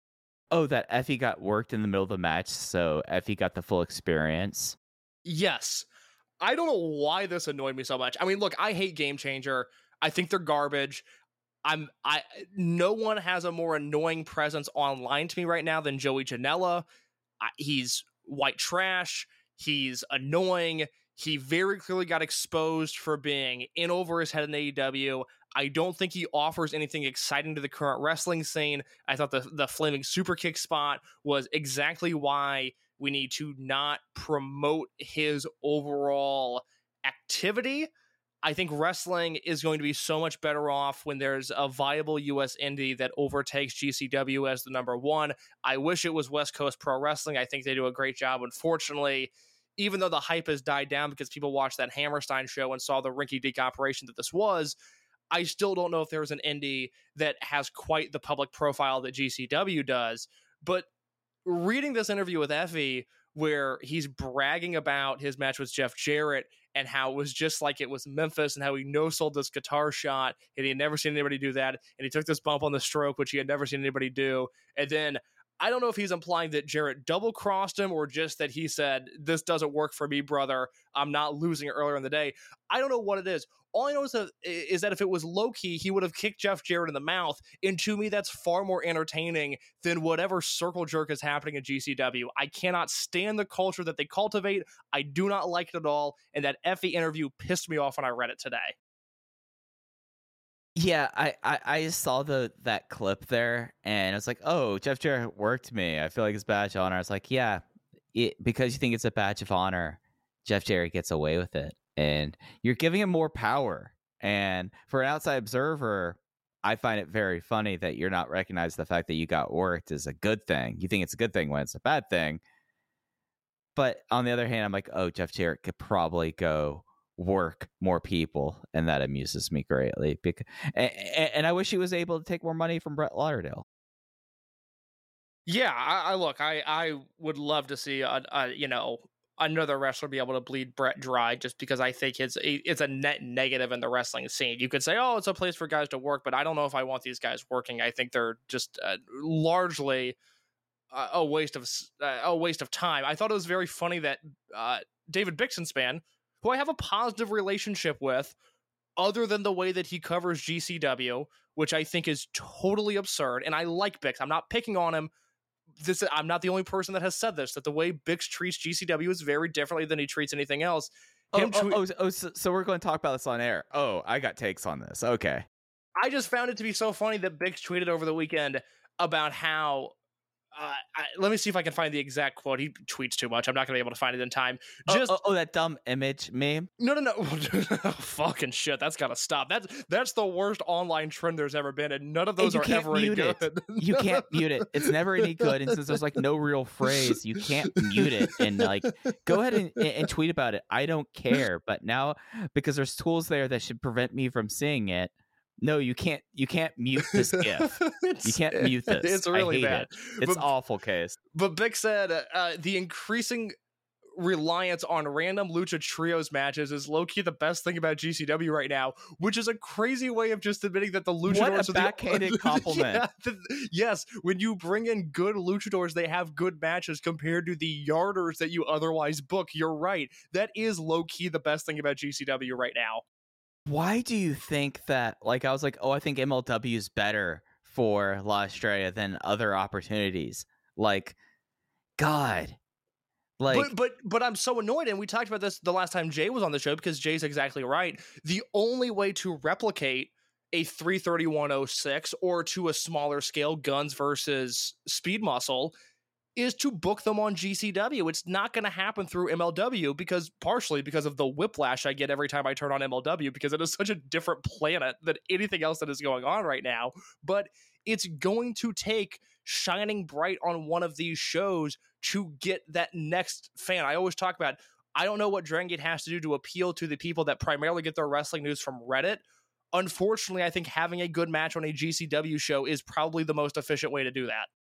Oh, that Effie got worked in the middle of the match, so Effie got the full experience. Yes. I don't know why this annoyed me so much. I mean, look, I hate Game Changer. I think they're garbage. I'm I no one has a more annoying presence online to me right now than Joey Janela. I, he's white trash. He's annoying. He very clearly got exposed for being in over his head in A E W. I don't think he offers anything exciting to the current wrestling scene. I thought the the flaming super kick spot was exactly why we need to not promote his overall activity. I think wrestling is going to be so much better off when there's a viable U S indie that overtakes G C W as the number one. I wish it was West Coast Pro Wrestling. I think they do a great job. Unfortunately, even though the hype has died down because people watched that Hammerstein show and saw the rinky-dink operation that this was, I still don't know if there's an indie that has quite the public profile that G C W does. But reading this interview with Effie, where he's bragging about his match with Jeff Jarrett and how it was just like it was Memphis and how he no-sold this guitar shot and he had never seen anybody do that, and he took this bump on the stroke, which he had never seen anybody do. And then I don't know if he's implying that Jarrett double-crossed him or just that he said, this doesn't work for me, brother. I'm not losing earlier in the day. I don't know what it is. All I know is that, is that if it was Low-Ki, he would have kicked Jeff Jarrett in the mouth. And to me, that's far more entertaining than whatever circle jerk is happening in G C W. I cannot stand the culture that they cultivate. I do not like it at all. And that Effie interview pissed me off when I read it today. Yeah, I, I, I saw the that clip there, and I was like, oh, Jeff Jarrett worked me. I feel like it's badge of honor. I was like, yeah, it, because you think it's a badge of honor, Jeff Jarrett gets away with it. And you're giving him more power. And for an outside observer, I find it very funny that you're not recognizing the fact that you got worked as a good thing. You think it's a good thing when it's a bad thing. But on the other hand, I'm like, oh, Jeff Jarrett could probably go work more people, and that amuses me greatly. Because, and, and I wish he was able to take more money from Brett Lauderdale. Yeah, I, I look, I, I would love to see a, a you know another wrestler be able to bleed Brett dry, just because I think it's a, it's a net negative in the wrestling scene. You could say, oh, it's a place for guys to work, but I don't know if I want these guys working. I think they're just uh, largely uh, a waste of uh, a waste of time. I thought it was very funny that uh, David Bixenspan, who I have a positive relationship with, other than the way that he covers G C W, which I think is totally absurd, and I like Bix. I'm not picking on him. This I'm not the only person that has said this, that the way Bix treats G C W is very differently than he treats anything else. Oh, oh, oh, oh so, so we're going to talk about this on air. Oh, I got takes on this. Okay. I just found it to be so funny that Bix tweeted over the weekend about how Uh, I, let me see if I can find the exact quote. He tweets too much. I'm not going to be able to find it in time. Just oh, oh, oh, that dumb image meme. No, no, no. Fucking shit. That's got to stop. That's that's the worst online trend there's ever been, and none of those are ever any good. It. You can't mute it. It's never any good. And since there's like no real phrase, you can't mute it. And like, go ahead and, and tweet about it. I don't care. But now, because there's tools there that should prevent me from seeing it. No, you can't. You can't mute this GIF. You can't mute this. It's really I hate bad. It. It's but, awful, case. But Bix said uh, the increasing reliance on random lucha trios matches is low key the best thing about G C W right now, which is a crazy way of just admitting that the luchadors what a are backhanded the, compliment. Yeah, the, yes, when you bring in good luchadors, they have good matches compared to the yarders that you otherwise book. You're right. That is low key the best thing about G C W right now. Why do you think that, like, I was like, oh, I think M L W is better for La Estrella than other opportunities. Like, God. Like, but, but, but I'm so annoyed, and we talked about this the last time Jay was on the show, because Jay's exactly right. The only way to replicate a three thirty-one oh six or to a smaller scale Guns versus Speed Muscle is to book them on G C W. It's not going to happen through M L W, because partially because of the whiplash I get every time I turn on M L W, because it is such a different planet than anything else that is going on right now. But it's going to take shining bright on one of these shows to get that next fan. I always talk about, I don't know what Dragon Gate has to do to appeal to the people that primarily get their wrestling news from Reddit. Unfortunately, I think having a good match on a G C W show is probably the most efficient way to do that.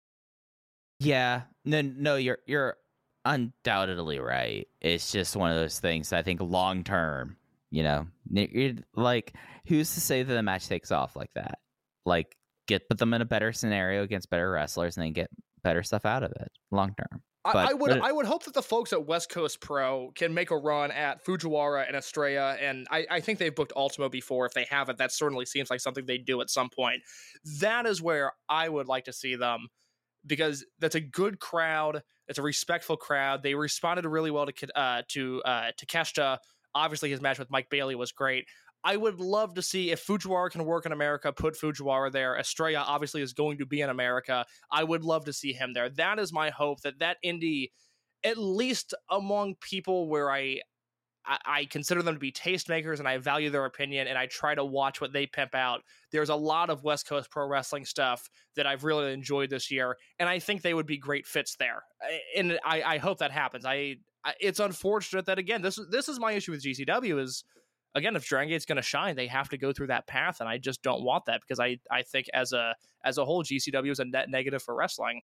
Yeah, no, no, you're you're undoubtedly right. It's just one of those things. I think long term, you know, you're, like, who's to say that the match takes off like that? Like, get put them in a better scenario against better wrestlers, and then get better stuff out of it long term. I, But, I would but it- I would hope that the folks at West Coast Pro can make a run at Fujiwara and Estrella, and I, I think they've booked Ultimo before. If they haven't, that certainly seems like something they do at some point. That is where I would like to see them, because that's a good crowd. It's a respectful crowd. They responded really well to uh, to uh, Takeshita. Obviously, his match with Mike Bailey was great. I would love to see, if Fujiwara can work in America, put Fujiwara there. Estrella obviously is going to be in America. I would love to see him there. That is my hope, that that indie, at least among people where I, I, I consider them to be tastemakers and I value their opinion and I try to watch what they pimp out, there's a lot of West Coast Pro Wrestling stuff that I've really enjoyed this year, and I think they would be great fits there. And I, I hope that happens. I, I it's unfortunate that, again, this, this is my issue with G C W is, again, if Dragon Gate's going to shine, they have to go through that path, and I just don't want that, because I, I think as a as a whole, G C W is a net negative for wrestling.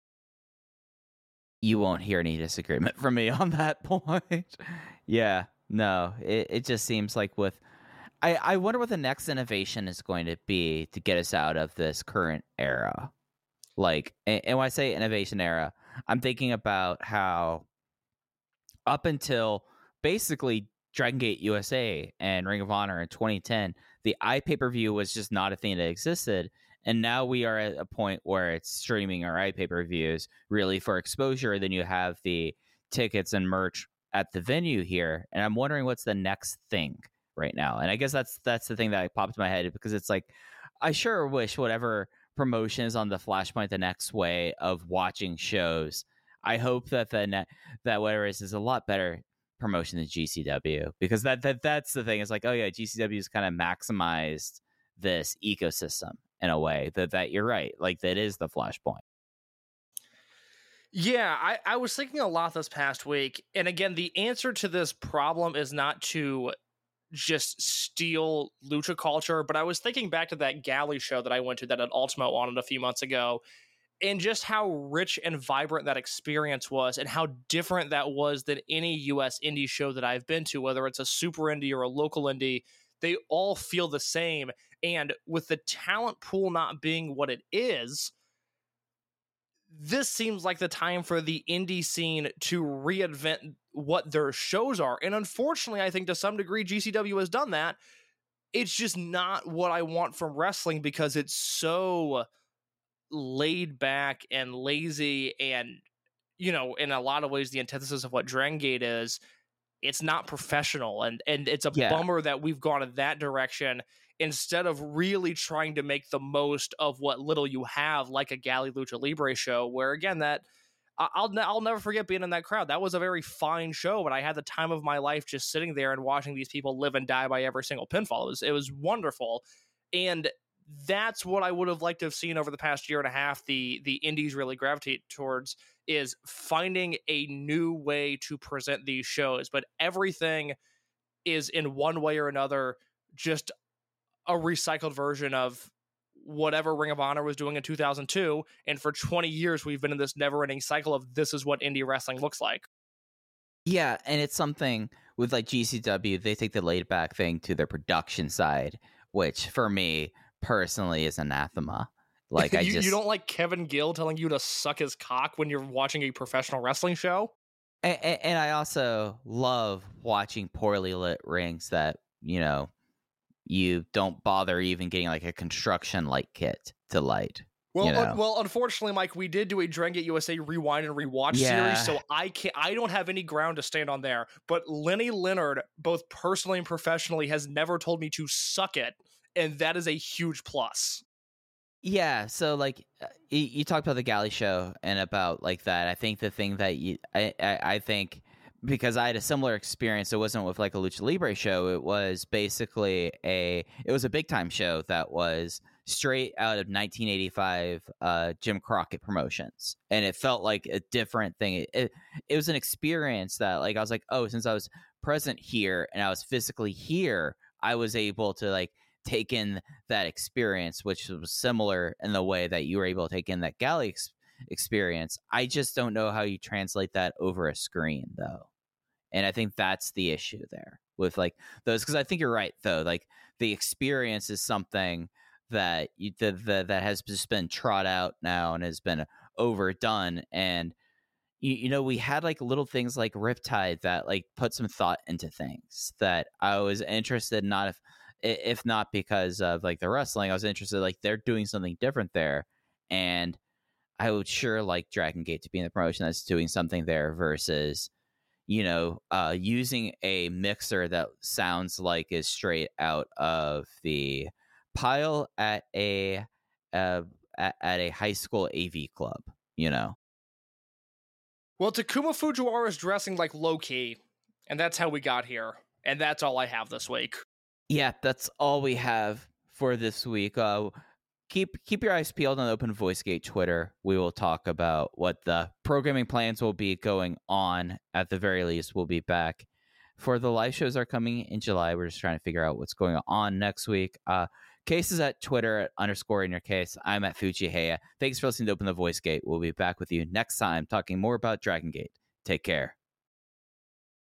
you won't hear any disagreement from me on that point. Yeah, no, it, it just seems like with... I, I wonder what the next innovation is going to be to get us out of this current era. Like, and, and when I say innovation era, I'm thinking about how up until basically Dragon Gate U S A and Ring of Honor in twenty ten, the iPay-per-view was just not a thing that existed. And now we are at a point where it's streaming or iPay-per-views really for exposure. Then you have the tickets and merch at the venue here. And I'm wondering what's the next thing right now. And I guess that's that's the thing that popped in my head, because it's like, I sure wish whatever promotion is on the Flashpoint the next way of watching shows, I hope that the ne- that whatever it is is a lot better promotion than G C W, because that that that's the thing. It's like, oh yeah, G C W has kind of maximized this ecosystem in a way that that you're right, like that is the Flashpoint. Yeah, I, I was thinking a lot this past week, and again, the answer to this problem is not to just steal lucha culture, but I was thinking back to that galley show that I went to that had Ultimo on it a few months ago, and just how rich and vibrant that experience was, and how different that was than any U S indie show that I've been to, whether it's a super indie or a local indie. They all feel the same. And with the talent pool not being what it is, this seems like the time for the indie scene to reinvent what their shows are. And unfortunately, I think to some degree, G C W has done that. It's just not what I want from wrestling, because it's so laid back and lazy, and, you know, in a lot of ways, the antithesis of what Dragon Gate is. It's not professional, and and it's a yeah. bummer that we've gone in that direction instead of really trying to make the most of what little you have, like a Galley Lucha Libre show, where, again, that I'll I'll never forget being in that crowd. That was a very fine show, but I had the time of my life just sitting there and watching these people live and die by every single pinfall. It was, it was wonderful, and that's what I would have liked to have seen over the past year and a half. The the indies really gravitate towards is finding a new way to present these shows, but everything is in one way or another just a recycled version of whatever Ring of Honor was doing in two thousand two. And for twenty years, we've been in this never ending cycle of this is what indie wrestling looks like. Yeah. And it's something with like G C W, they take the laid back thing to their production side, which for me personally is anathema. Like I you, just, you don't like Kevin Gill telling you to suck his cock when you're watching a professional wrestling show? And, and, and I also love watching poorly lit rings that, you know, you don't bother even getting like a construction light kit to light. Well, you know? uh, well, unfortunately, Mike, we did do a Dragon Gate U S A rewind and rewatch yeah. series, so I can't. I don't have any ground to stand on there. But Lenny Leonard, both personally and professionally, has never told me to suck it, and that is a huge plus. Yeah, so like you, you talked about the Galley show and about like that. I think the thing that you, I, I, I think because I had a similar experience, it wasn't with like a Lucha Libre show. It was basically a, it was a big time show that was straight out of nineteen eighty-five uh, Jim Crockett Promotions, and it felt like a different thing. It, it it was an experience that like I was like, oh, since I was present here and I was physically here, I was able to like take in that experience, which was similar in the way that you were able to take in that Galley ex- experience. I just don't know how you translate that over a screen, though. And I think that's the issue there with like those, because I think you're right, though. Like the experience is something that you the, the, that has just been trot out now and has been overdone. And you, you know, we had like little things like Riptide that like put some thought into things that I was interested in, not if if not because of like the wrestling. I was interested, like they're doing something different there, and I would sure like Dragon Gate to be in the promotion that's doing something there versus, you know, uh, using a mixer that sounds like is straight out of the pile at a uh, at, at a high school A V club, you know. Well, Takuma Fujiwara is dressing like Low-Ki, and that's how we got here, and that's all I have this week. Yeah, that's all we have for this week. Uh, keep keep your eyes peeled on Open Voice Gate Twitter. We will talk about what the programming plans will be going on. At the very least, we'll be back for the live shows are coming in July. We're just trying to figure out what's going on next week. Uh, Case is at Twitter at underscore in your case. I'm at Fujiheya. Thanks for listening to Open the Voice Gate. We'll be back with you next time talking more about Dragon Gate. Take care.